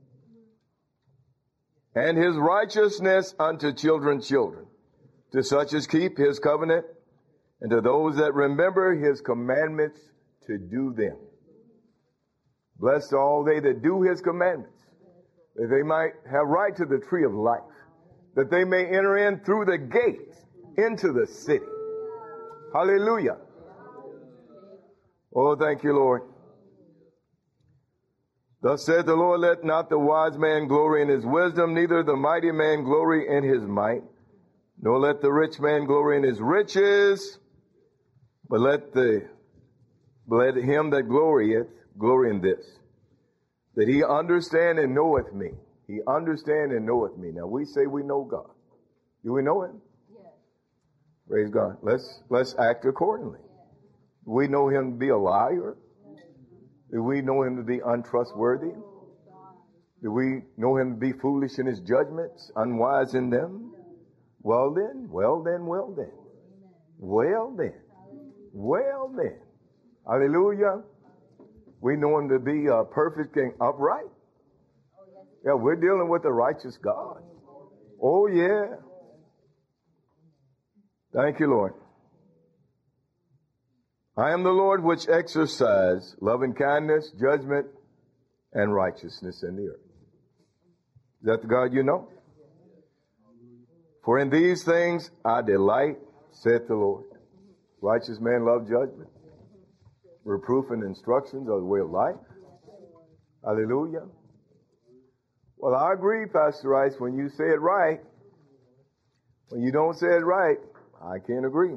Speaker 2: And his righteousness unto children's children, to such as keep his covenant, and to those that remember his commandments to do them. Blessed are all they that do his commandments, that they might have right to the tree of life, that they may enter in through the gate into the city. Hallelujah. Oh, thank you, Lord. Thus saith the Lord, let not the wise man glory in his wisdom, neither the mighty man glory in his might, nor let the rich man glory in his riches, but let the let him that glorieth glory in this, that he understand and knoweth me. He understand and knoweth me. Now we say we know God. Do we know him? Yes. Praise God. Let's let's act accordingly. Do we know him to be a liar? Do we know him to be untrustworthy? Do we know him to be foolish in his judgments, unwise in them? Well then, well then, well then. Well then. Well then. Hallelujah. We know him to be uh, perfect and upright. Yeah, we're dealing with a righteous God. Oh yeah. Thank you, Lord. I am the Lord which exercise loving kindness, judgment, and righteousness in the earth. Is that the God you know? For in these things I delight, saith the Lord. Righteous men love judgment. Reproof and instructions are the way of life. Hallelujah. Well, I agree, Pastor Rice, when you say it right. When you don't say it right, I can't agree.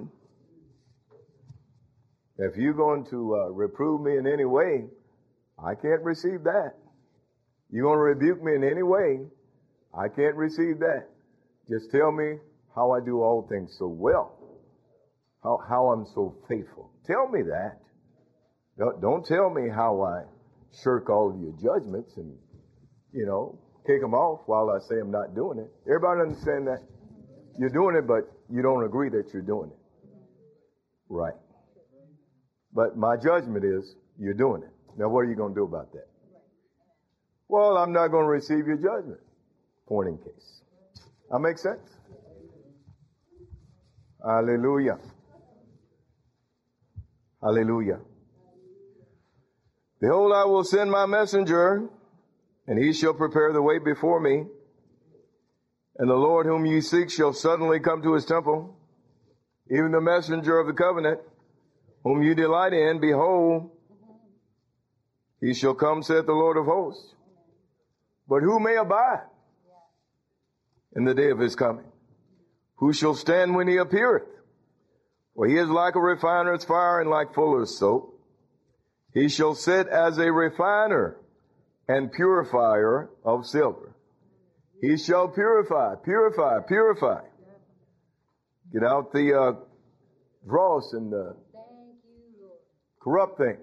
Speaker 2: If you're going to uh, reprove me in any way, I can't receive that. You're going to rebuke me in any way, I can't receive that. Just tell me how I do all things so well. How, how I'm so faithful. Tell me that. Don't, don't tell me how I shirk all of your judgments and, you know, kick them off while I say I'm not doing it. Everybody understand that? You're doing it, but you don't agree that you're doing it. Right. But my judgment is you're doing it. Now, what are you going to do about that? Well, I'm not going to receive your judgment. Point in case. That makes sense? Hallelujah. Hallelujah. Behold, I will send my messenger, and he shall prepare the way before me. And the Lord whom you seek shall suddenly come to his temple. Even the messenger of the covenant, whom you delight in, behold, he shall come, saith the Lord of hosts. But who may abide in the day of his coming? Who shall stand when he appeareth? For he is like a refiner's fire and like fuller's soap. He shall sit as a refiner and purifier of silver. He shall purify, purify, purify. Get out the uh, dross and the corrupt things.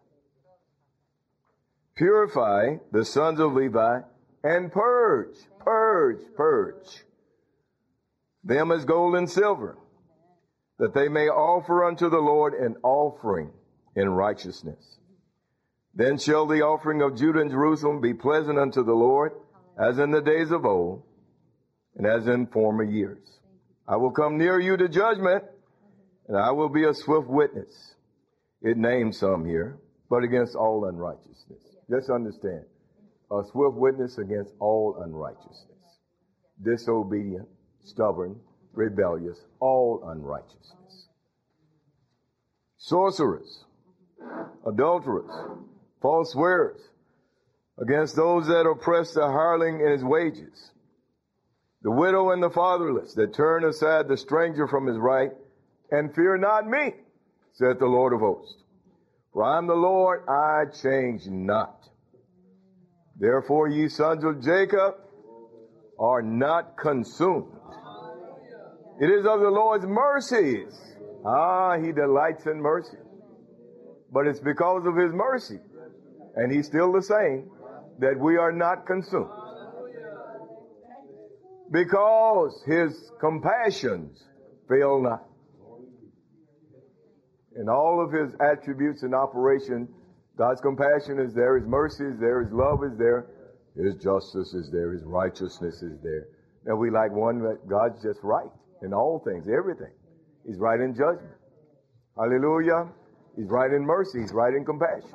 Speaker 2: Purify the sons of Levi and purge, purge, purge them as gold and silver, that they may offer unto the Lord an offering in righteousness. Then shall the offering of Judah and Jerusalem be pleasant unto the Lord, as in the days of old, and as in former years. I will come near you to judgment, and I will be a swift witness. It names some here, but against all unrighteousness. Just understand, a swift witness against all unrighteousness. Disobedient, stubborn, rebellious, all unrighteousness. Sorcerers, adulterers, false swearers, against those that oppress the hireling in his wages, the widow and the fatherless, that turn aside the stranger from his right, and fear not me, saith the Lord of hosts. For I am the Lord, I change not. Therefore ye sons of Jacob are not consumed. It is of the Lord's mercies. Ah, he delights in mercy. But it's because of his mercy, and he's still the same, that we are not consumed. Because his compassions fail not. In all of his attributes in operation, God's compassion is there, his mercy is there, his love is there, his justice is there, his righteousness is there. And we like one that God's just right in all things, everything. He's right in judgment. Hallelujah. He's right in mercy. He's right in compassion.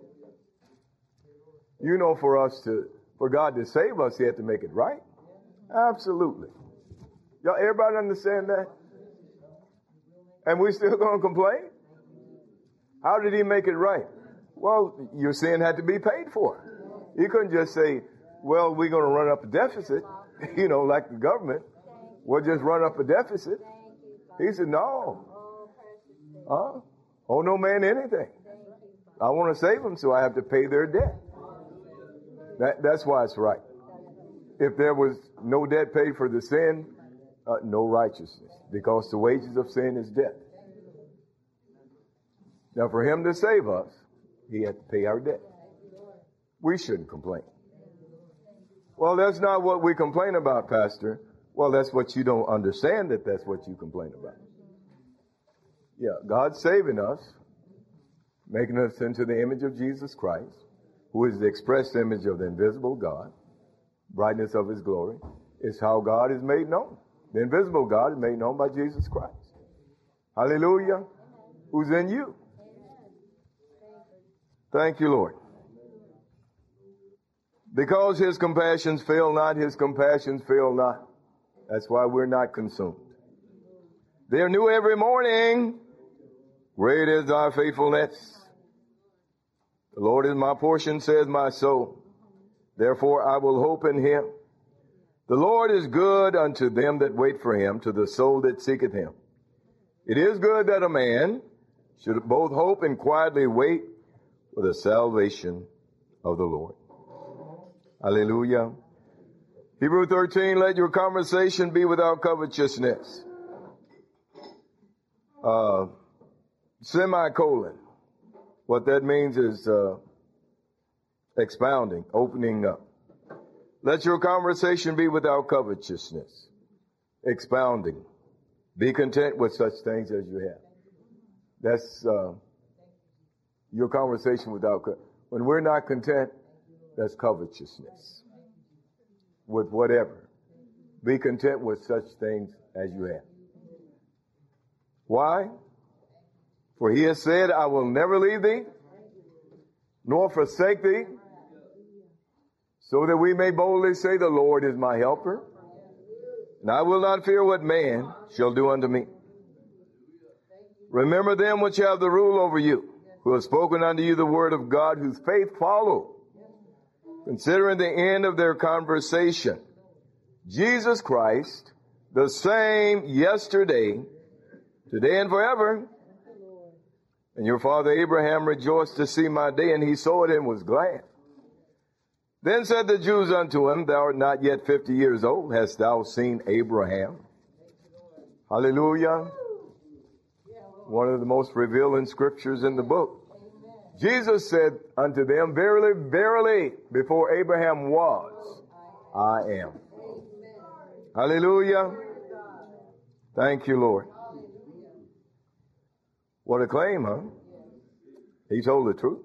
Speaker 2: You know, for us to, for God to save us, he had to make it right. Absolutely. Y'all, everybody understand that? And we still going to complain? How did he make it right? Well, your sin had to be paid for. He couldn't just say, well, we're going to run up a deficit, you know, like the government. We'll just run up a deficit. He said, no. Huh? Oh, no man anything. I want to save them, so I have to pay their debt. That, that's why it's right. If there was no debt paid for the sin, uh, no righteousness, because the wages of sin is death. Now, for him to save us, he had to pay our debt. We shouldn't complain. Well, that's not what we complain about, Pastor. Well, that's what you don't understand, that that's what you complain about. Yeah, God's saving us, making us into the image of Jesus Christ, who is the express image of the invisible God, brightness of his glory, is how God is made known. The invisible God is made known by Jesus Christ. Hallelujah. Who's in you? Thank you, Lord. Because his compassions fail not, his compassions fail not. That's why we're not consumed. They are new every morning. Great is thy faithfulness. The Lord is my portion, says my soul. Therefore I will hope in him. The Lord is good unto them that wait for him, to the soul that seeketh him. It is good that a man should both hope and quietly wait for the salvation of the Lord. Hallelujah. Hebrew thirteen, let your conversation be without covetousness. Uh, semicolon. What that means is uh, expounding, opening up. Let your conversation be without covetousness. Expounding. Be content with such things as you have. That's uh, your conversation without co- when we're not content, that's covetousness. With whatever. Be content with such things as you have. Why? For he has said, I will never leave thee, nor forsake thee, so that we may boldly say, the Lord is my helper, and I will not fear what man shall do unto me. Remember them which have the rule over you, who have spoken unto you the word of God, whose faith follow, considering the end of their conversation. Jesus Christ, the same yesterday, today, and forever. And your father Abraham rejoiced to see my day, and he saw it and was glad. Then said the Jews unto him, thou art not yet fifty years old. Hast thou seen Abraham? Hallelujah. One of the most revealing scriptures in the book. Jesus said unto them, verily, verily, before Abraham was, I am. Hallelujah. Thank you, Lord. What a claim, huh? He told the truth.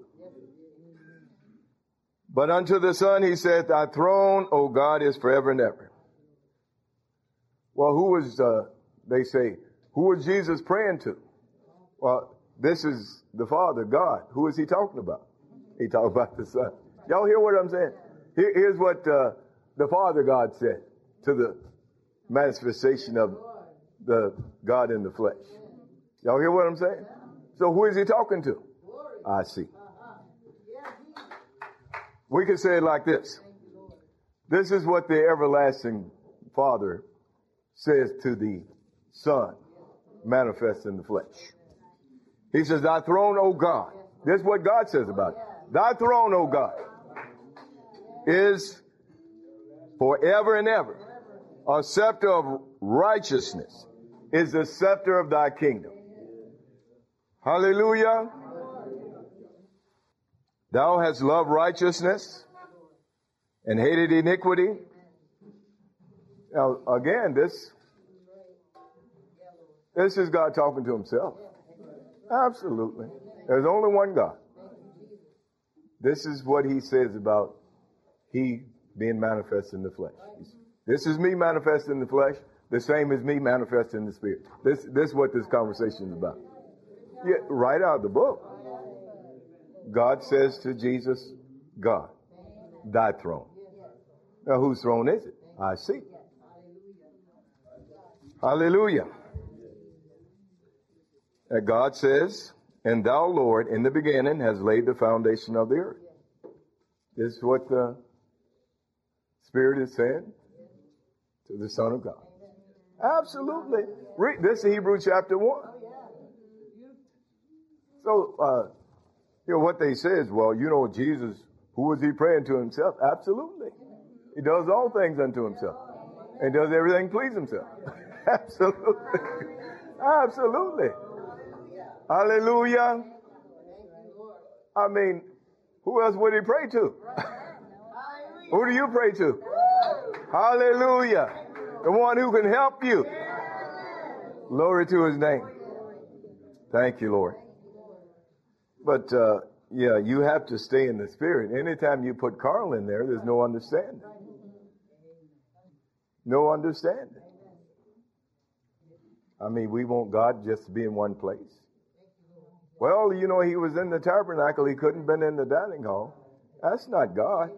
Speaker 2: But unto the Son he said, thy throne, O God, is forever and ever. Well, who was, uh, they say, who was Jesus praying to? Well, this is the Father, God. Who is he talking about? He talking about the Son. Y'all hear what I'm saying? Here, here's what uh, the Father God said to the manifestation of the God in the flesh. Y'all hear what I'm saying? So who is he talking to? I see. We can say it like this. This is what the everlasting Father says to the Son manifest in the flesh. He says, thy throne, O God. This is what God says about it. Thy throne, O God, is forever and ever. A scepter of righteousness is the scepter of thy kingdom. Hallelujah. Thou hast loved righteousness and hated iniquity. Now, again, this, this is God talking to himself. Absolutely. There's only one God. This is what he says about he being manifest in the flesh. This is me manifest in the flesh, the same as me manifest in the spirit. This, this is what this conversation is about. Yeah, right out of the book. God says to Jesus, God, thy throne. Now, whose throne is it? I see. Hallelujah. And God says, and thou, Lord, in the beginning has laid the foundation of the earth. This is what the Spirit is saying to the Son of God. Absolutely. Read this is Hebrews chapter one. So, uh, you know, what they say is, well, you know, Jesus, who was he praying to himself? Absolutely. He does all things unto himself. And does everything please himself. Absolutely. Absolutely. Hallelujah. I mean, who else would he pray to? Who do you pray to? Hallelujah. The one who can help you. Glory to his name. Thank you, Lord. But, uh, yeah, you have to stay in the Spirit. Anytime you put carnal in there, there's no understanding. No understanding. I mean, we want God just to be in one place. Well, you know, he was in the tabernacle. He couldn't have been in the dining hall. That's not God.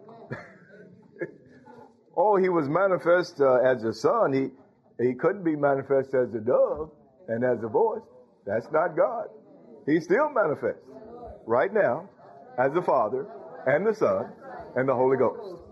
Speaker 2: Oh, he was manifest uh, as a son. He, he couldn't be manifest as a dove and as a voice. That's not God. He's still manifest right now as the Father and the Son and the Holy Ghost.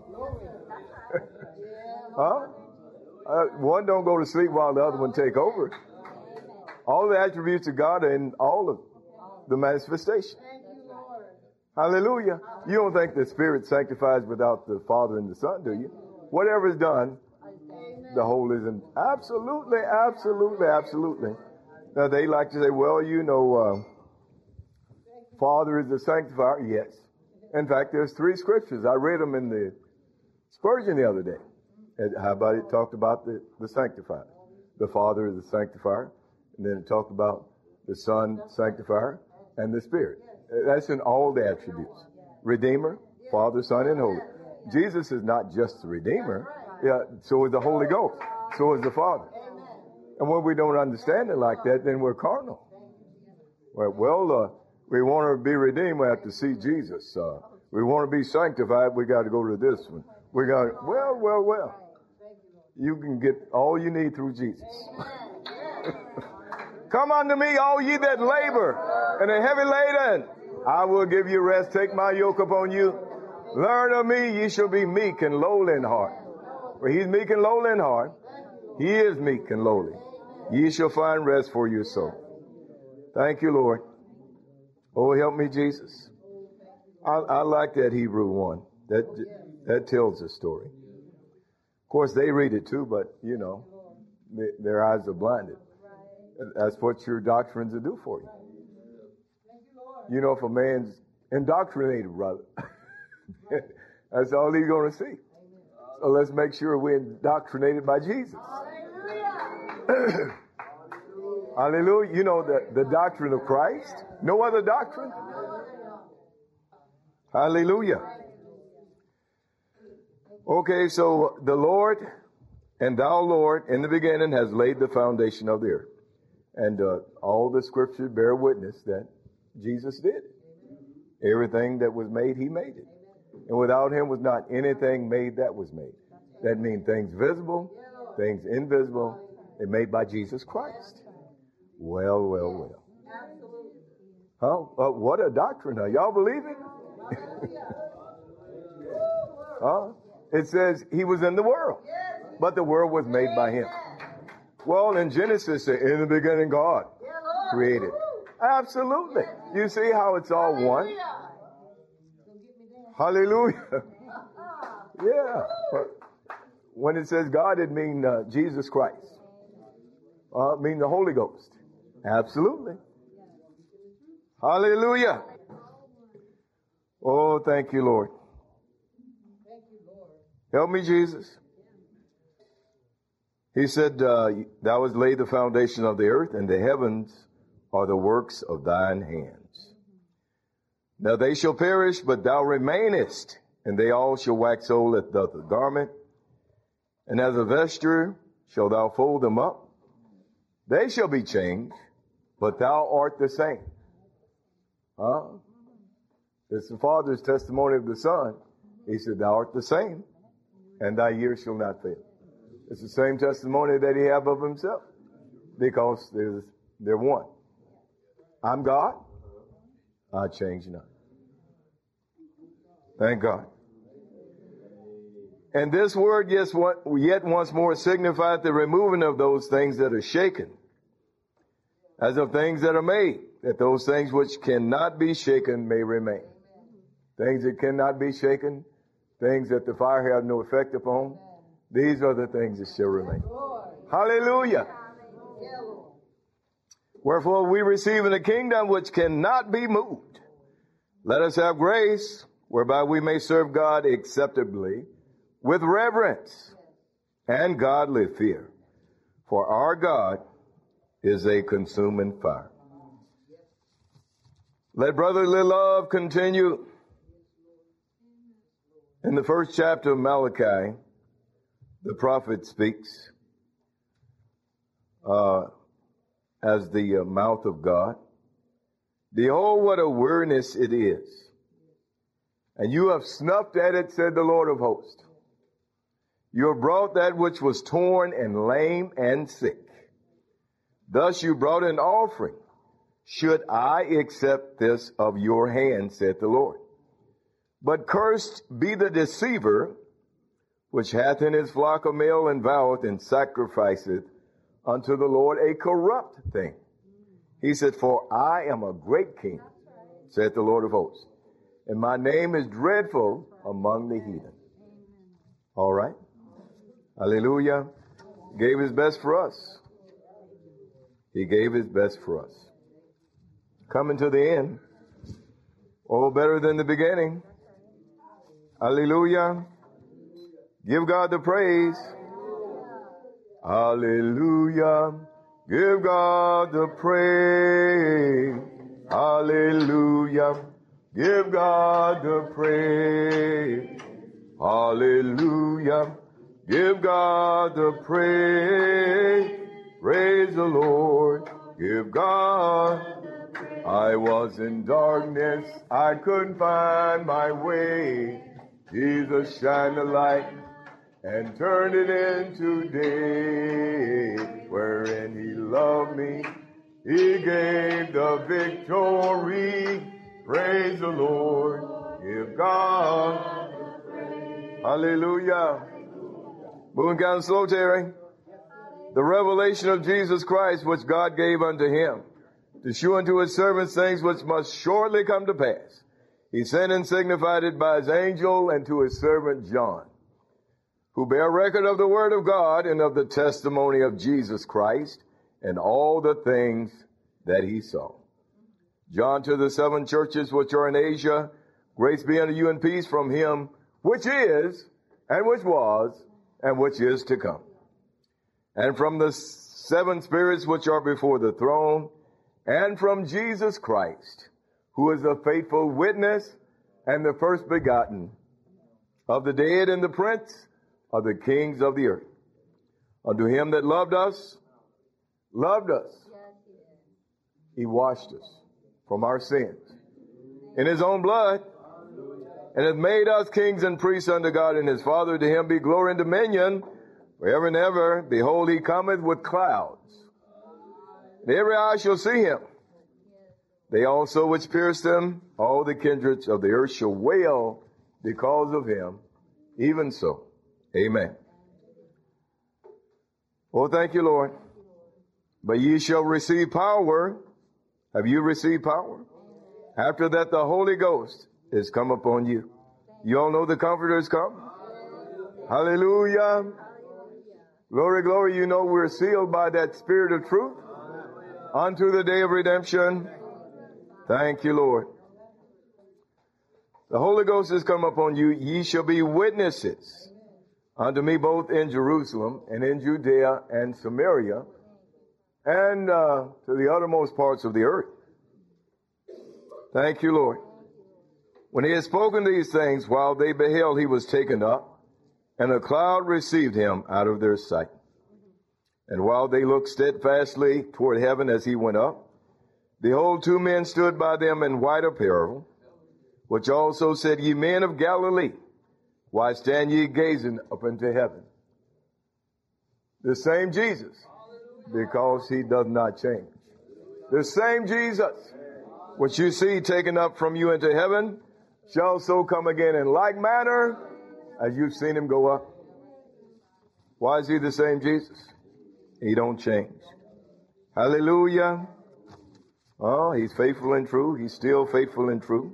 Speaker 2: Huh? Uh, one don't go to sleep while the other one take over. All the attributes of God are in all of the manifestation. Hallelujah. You don't think the Spirit sanctifies without the Father and the Son, do you? Whatever is done, the whole is in. Absolutely, absolutely, absolutely. Now, they like to say, well, you know, uh, Father is the sanctifier, yes. In fact, there's three scriptures. I read them in the Spurgeon the other day. And how about it talked about the, the sanctifier? The Father is the sanctifier. And then it talked about the Son, sanctifier, and the Spirit. That's in all the attributes. Redeemer, Father, Son, and Holy. Jesus is not just the Redeemer. Yeah, so is the Holy Ghost. So is the Father. And when we don't understand it like that, then we're carnal. Well, well uh, we want to be redeemed, we have to see Jesus. Uh, we want to be sanctified, we got to go to this one. We got to, well, well, well. You can get all you need through Jesus. Come unto me, all ye that labor and are heavy laden. I will give you rest. Take my yoke upon you. Learn of me, ye shall be meek and lowly in heart. For he's meek and lowly in heart. He is meek and lowly. Ye shall find rest for your soul. Thank you, Lord. Oh, help me, Jesus. I, I like that Hebrew one. That that tells the story. Of course, they read it too, but, you know, they, their eyes are blinded. That's what your doctrines will do for you. You know, if a man's indoctrinated, brother, that's all he's going to see. So let's make sure we're indoctrinated by Jesus. Hallelujah. You know the, the doctrine of Christ. No other doctrine. Hallelujah. Okay, so the Lord and thou, Lord, in the beginning has laid the foundation of the earth. And uh, all the scriptures bear witness that Jesus did it. Everything that was made, he made it. And without him was not anything made that was made. That means things visible, things invisible, and made by Jesus Christ. Well, well, well. Huh? Uh, what a doctrine. Huh? Y'all believe it? Huh? It says he was in the world, but the world was made by him. Well, in Genesis, in the beginning, God created. Absolutely. You see how it's all one? Hallelujah. Yeah. When it says God, it means uh, Jesus Christ. Uh, it means the Holy Ghost. Absolutely. Hallelujah. Oh, thank you, Lord. Help me, Jesus. He said, uh, thou hast laid the foundation of the earth, and the heavens are the works of thine hands. Now they shall perish, but thou remainest, and they all shall wax old as doth a garment. And as a vesture shalt thou fold them up. They shall be changed, but thou art the same. Huh? It's the Father's testimony of the Son. He said, thou art the same, and thy years shall not fail. It's the same testimony that he have of himself, because there's, they're one. I'm God. I change not. Thank God. And this word yes, yet once more signified the removing of those things that are shaken, as of things that are made, that those things which cannot be shaken may remain. Things that cannot be shaken, things that the fire have no effect upon, these are the things that shall remain. Hallelujah. Wherefore we receive in a kingdom which cannot be moved. Let us have grace whereby we may serve God acceptably with reverence and godly fear. For our God is a consuming fire. Let brotherly love continue. In the first chapter of Malachi, the prophet speaks uh, as the uh, mouth of God. Behold, what a weariness it is. And you have snuffed at it, said the Lord of hosts. You have brought that which was torn and lame and sick. Thus you brought an offering. Should I accept this of your hand, said the Lord. But cursed be the deceiver, which hath in his flock a male and voweth and sacrificeth unto the Lord a corrupt thing. He said, for I am a great king, saith the Lord of hosts, and my name is dreadful among the heathen. All right. Hallelujah. He gave his best for us. He gave his best for us. Coming to the end. Oh, better than the beginning. Hallelujah. Give God the praise. Hallelujah. Give God the praise. Hallelujah. Give God the praise. Hallelujah. Give God the praise. Praise the Lord. Give God. I was in darkness. I couldn't find my way. Jesus shined the light and turned it into day. Wherein he loved me, he gave the victory. Praise the Lord. Give God. Hallelujah. Moving kind of slow, Terry. The revelation of Jesus Christ, which God gave unto him, to shew unto his servants things which must shortly come to pass. He sent and signified it by his angel and to his servant John, who bear record of the word of God and of the testimony of Jesus Christ and all the things that he saw. John, to the seven churches which are in Asia, grace be unto you and peace from him which is, and which was, and which is to come. And from the seven spirits which are before the throne, and from Jesus Christ, who is a faithful witness and the first begotten of the dead and the prince of the kings of the earth. Unto him that loved us, loved us, he washed us from our sins in his own blood, and hath made us kings and priests unto God and his Father. To him be glory and dominion forever and ever. Behold, he cometh with clouds, and every eye shall see him. They also which pierced him, all the kindreds of the earth shall wail because of him. Even so. Amen. Oh, thank you, Lord. But ye shall receive power. Have you received power? After that, the Holy Ghost is come upon you. You all know the Comforter has come. Hallelujah. Glory, glory. You know we're sealed by that Spirit of truth unto the day of redemption. Thank you, Lord. The Holy Ghost has come upon you. Ye shall be witnesses unto me both in Jerusalem and in Judea and Samaria and uh, to the uttermost parts of the earth. Thank you, Lord. When he had spoken these things, while they beheld, he was taken up, and a cloud received him out of their sight. And while they looked steadfastly toward heaven as he went up, behold, two men stood by them in white apparel, which also said, Ye men of Galilee, why stand ye gazing up into heaven? The same Jesus, because he does not change. The same Jesus, which you see taken up from you into heaven, shall so come again in like manner as you've seen him go up. Why is he the same Jesus? He don't change. Hallelujah. Oh, he's faithful and true. He's still faithful and true.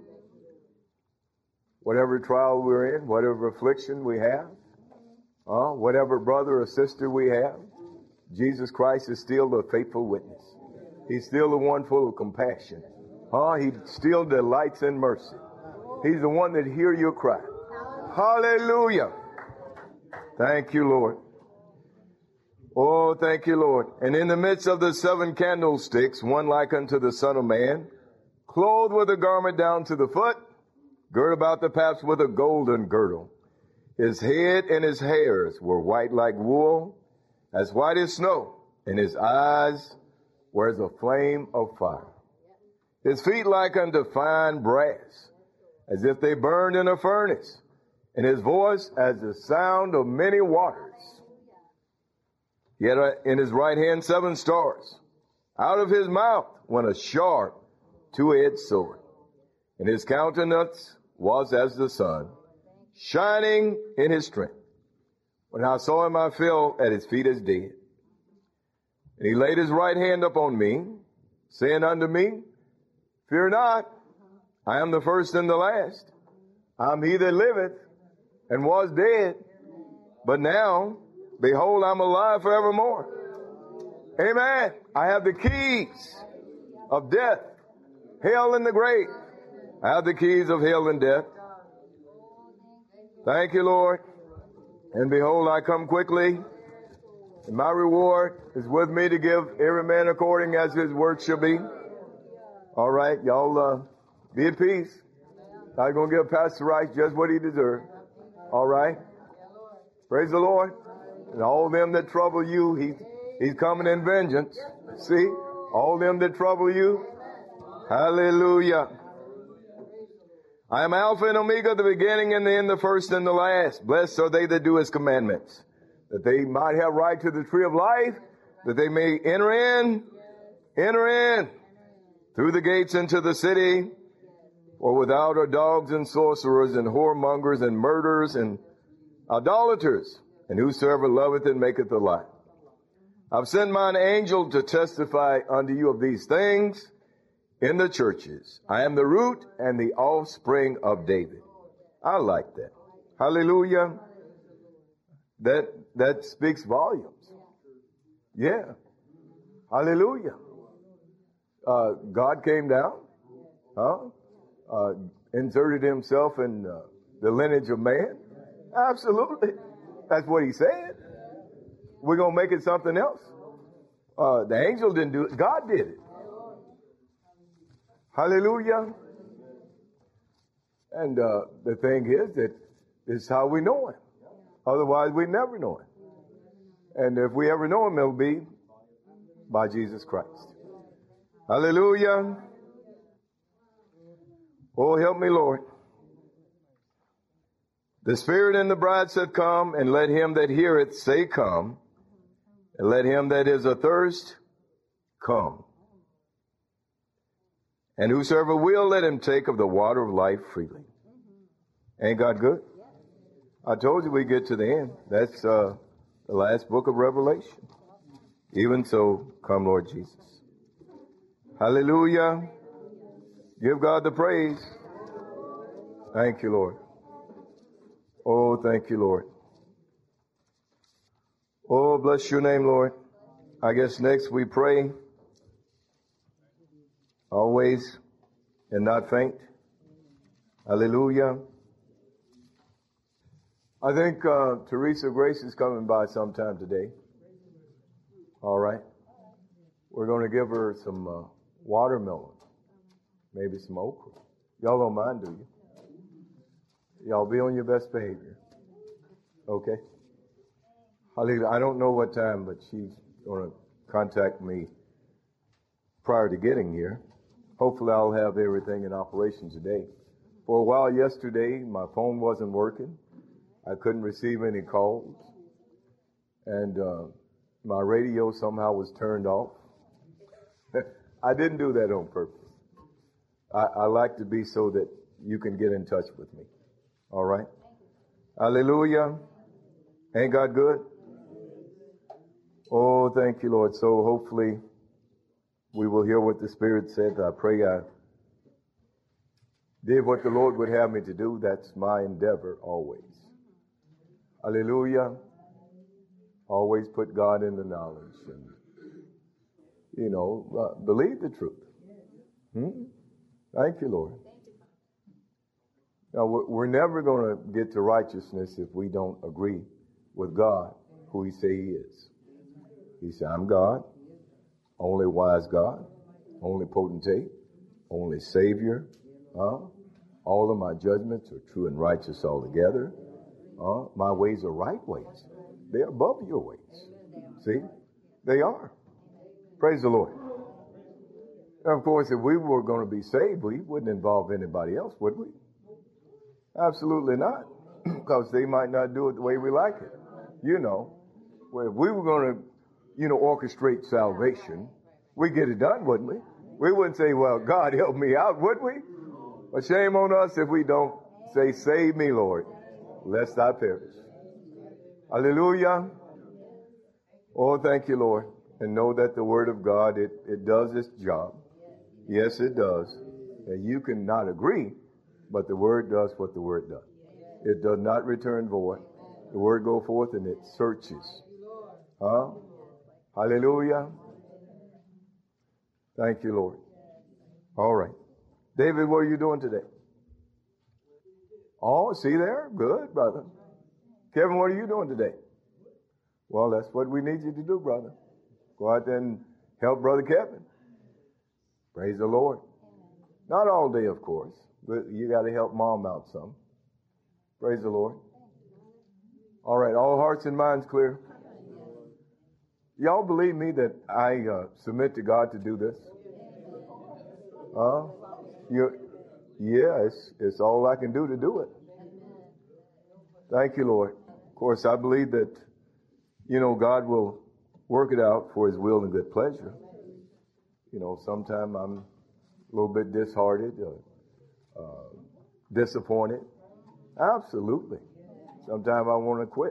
Speaker 2: Whatever trial we're in, whatever affliction we have, uh, whatever brother or sister we have, Jesus Christ is still the faithful witness. He's still the one full of compassion. Uh, he still delights in mercy. He's the one that hears your cry. Hallelujah. Thank you, Lord. Oh, thank you, Lord. And in the midst of the seven candlesticks, one like unto the Son of Man, clothed with a garment down to the foot, girt about the paps with a golden girdle. His head and his hairs were white like wool, as white as snow, and his eyes were as a flame of fire. His feet like unto fine brass, as if they burned in a furnace, and his voice as the sound of many waters. He had in his right hand seven stars. Out of his mouth went a sharp, two-edged sword, and his countenance was as the sun, shining in his strength. When I saw him, I fell at his feet as dead. And he laid his right hand upon me, saying unto me, Fear not, I am the first and the last. I am he that liveth and was dead, but now, behold, I'm alive forevermore. Amen. I have the keys of death, hell, and the grave. have the keys of hell and death. Thank you, Lord. And behold, I come quickly, and my reward is with me to give every man according as his work shall be. All right, y'all uh, be at peace. I'm going to give Pastor Rice just what he deserves. All right? Praise the Lord. And all them that trouble you, he, he's coming in vengeance. See? All them that trouble you. Hallelujah. I am Alpha and Omega, the beginning and the end, the first and the last. Blessed are they that do his commandments, that they might have right to the tree of life, that they may enter in, enter in, through the gates into the city. For without are dogs and sorcerers and whoremongers and murderers and idolaters, and whosoever loveth and maketh a lie. I've sent mine angel to testify unto you of these things in the churches. I am the root and the offspring of David. I like that. Hallelujah. That, that speaks volumes. Yeah. Hallelujah. Uh, God came down, huh? Uh, inserted himself in uh, the lineage of man. Absolutely. That's what he said. We're going to make it something else. Uh, the angel didn't do it. God did it. Hallelujah. And uh, the thing is that this is how we know him. Otherwise, we never know him. And if we ever know him, it'll be by Jesus Christ. Hallelujah. Oh, help me, Lord. The Spirit and the bride said, come, and let him that heareth say, come, and let him that is athirst come. And whosoever will, let him take of the water of life freely. Ain't God good? I told you we get to the end. That's uh, the last book of Revelation. Even so, come, Lord Jesus. Hallelujah. Give God the praise. Thank you, Lord. Oh, thank you, Lord. Oh, bless your name, Lord. I guess next we pray. Always and not faint. Hallelujah. I think uh, Teresa Grace is coming by sometime today. All right. We're going to give her some uh, watermelon. Maybe some okra. Y'all don't mind, do you? Y'all be on your best behavior. Okay? Hallelujah. I don't know what time, but she's going to contact me prior to getting here. Hopefully I'll have everything in operation today. For a while yesterday, my phone wasn't working. I couldn't receive any calls. And uh, my radio somehow was turned off. I didn't do that on purpose. I, I like to be so that you can get in touch with me. All right? Hallelujah. Ain't God good? Oh, thank you, Lord. So hopefully we will hear what the Spirit said. I pray I did what the Lord would have me to do. That's my endeavor always. Hallelujah. Always put God in the knowledge and, you know, uh, believe the truth. Hmm? Thank you, Lord. Now, we're never going to get to righteousness if we don't agree with God, who he say he is. He said, I'm God, only wise God, only potentate, only Savior. Uh, all of my judgments are true and righteous altogether. Uh, my ways are right ways. They're above your ways. See? They are. Praise the Lord. And of course, if we were going to be saved, we wouldn't involve anybody else, would we? Absolutely not. Because they might not do it the way we like it. You know, where if we were going to, you know, orchestrate salvation, we'd get it done, wouldn't we? We wouldn't say, well, God help me out, would we? But shame on us if we don't say, save me, Lord, lest I perish. Hallelujah. Oh, thank you, Lord. And know that the Word of God, it, it does its job. Yes, it does. And you can not agree, but the Word does what the Word does. It does not return void. The Word go forth and it searches. Huh? Hallelujah. Thank you, Lord. All right. David, what are you doing today? Oh, see there? Good, brother. Kevin, what are you doing today? Well, that's what we need you to do, brother. Go out there and help Brother Kevin. Praise the Lord. Not all day, of course, but you got to help Mom out some. Praise the Lord. All right, all hearts and minds clear. Y'all believe me that I uh, submit to God to do this? Uh, you, yeah, it's, it's all I can do to do it. Thank you, Lord. Of course, I believe that, you know, God will work it out for His will and good pleasure. You know, sometimes I'm a little bit disheartened, uh, uh, disappointed. Absolutely. Sometimes I want to quit.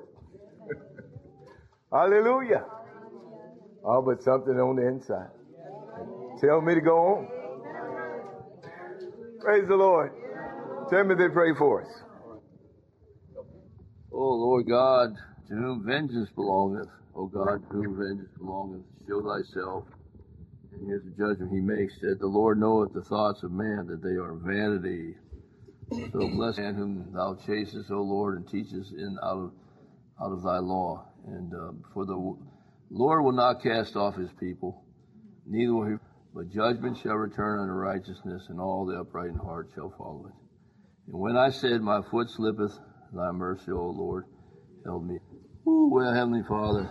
Speaker 2: Hallelujah. Oh, but something on the inside. Tell me to go on. Praise the Lord. Timothy, pray for us.
Speaker 1: O Lord God, to whom vengeance belongeth, O God, to whom vengeance belongeth, show thyself. And here's the judgment he makes, that the Lord knoweth the thoughts of man, that they are vanity. So bless the man whom thou chastest, O Lord, and teachest in out of out of thy law. And uh, for the Lord will not cast off his people, neither will he, but judgment shall return unto righteousness, and all the upright in heart shall follow it. And when I said, my foot slippeth, thy mercy, O Lord, held me. Ooh, well, Heavenly Father,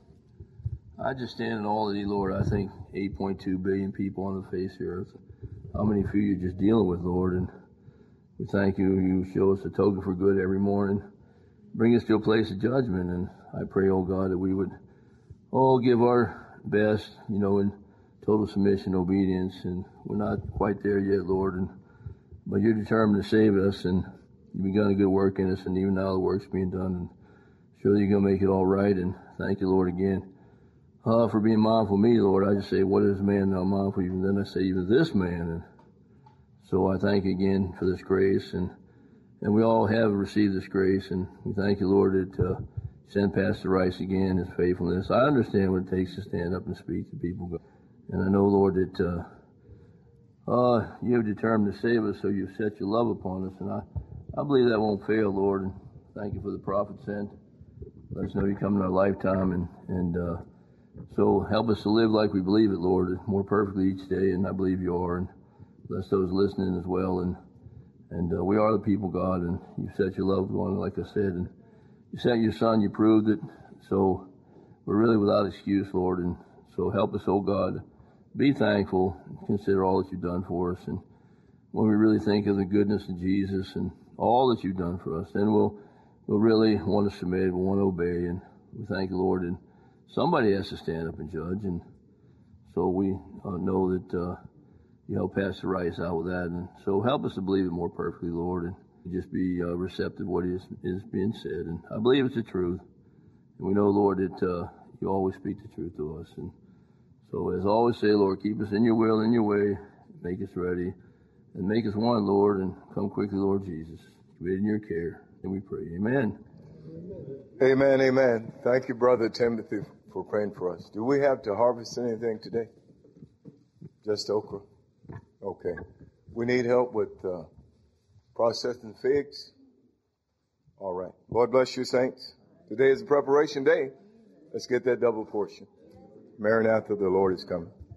Speaker 1: I just stand in awe of thee, Lord. I think eight point two billion people on the face of the earth. How many few you're just dealing with, Lord? And we thank you. You show us a token for good every morning. Bring us to a place of judgment. And I pray, oh God, that we would all give our best, you know, in total submission, obedience. And we're not quite there yet, Lord. And but you're determined to save us, and you've begun a good work in us, and even now the work's being done. And surely you're going to make it all right. And thank you, Lord, again. Uh, for being mindful of me, Lord. I just say, what is man now mindful? Even then I say, even this man. And so I thank you again for this grace. And, and we all have received this grace. And we thank you, Lord, that uh, send Pastor Rice again, his faithfulness. I understand what it takes to stand up and speak to people. And I know, Lord, that uh, uh, you have determined to save us, so you've set your love upon us. And I, I believe that won't fail, Lord. And thank you for the prophet sent. Let us know you come in our lifetime. And, and uh, so help us to live like we believe it, Lord, more perfectly each day. And I believe you are. And bless those listening as well. And and uh, we are the people, God. And you set your love on, like I said. And you sent your son. You proved it. So we're really without excuse, Lord. And so help us, oh God, be thankful. Consider all that you've done for us. And when we really think of the goodness of Jesus and all that you've done for us, then we'll we'll really want to submit. We'll want to obey. And we thank you, Lord. And somebody has to stand up and judge. And so we uh, know that uh, you help Pastor Rice out with that. And so help us to believe it more perfectly, Lord, and just be uh, receptive to what is, is being said. And I believe it's the truth. And we know, Lord, that uh, you always speak the truth to us. And so as I always say, Lord, keep us in your will, in your way, make us ready, and make us one, Lord, and come quickly, Lord Jesus. Commit in your care, and we pray. Amen.
Speaker 2: Amen, amen. Thank you, Brother Timothy, for praying for us. Do we have to harvest anything today? Just okra? Okay. We need help with uh, processing figs? All right. Lord bless you, saints. Today is the preparation day. Let's get that double portion. Maranatha, the Lord is coming.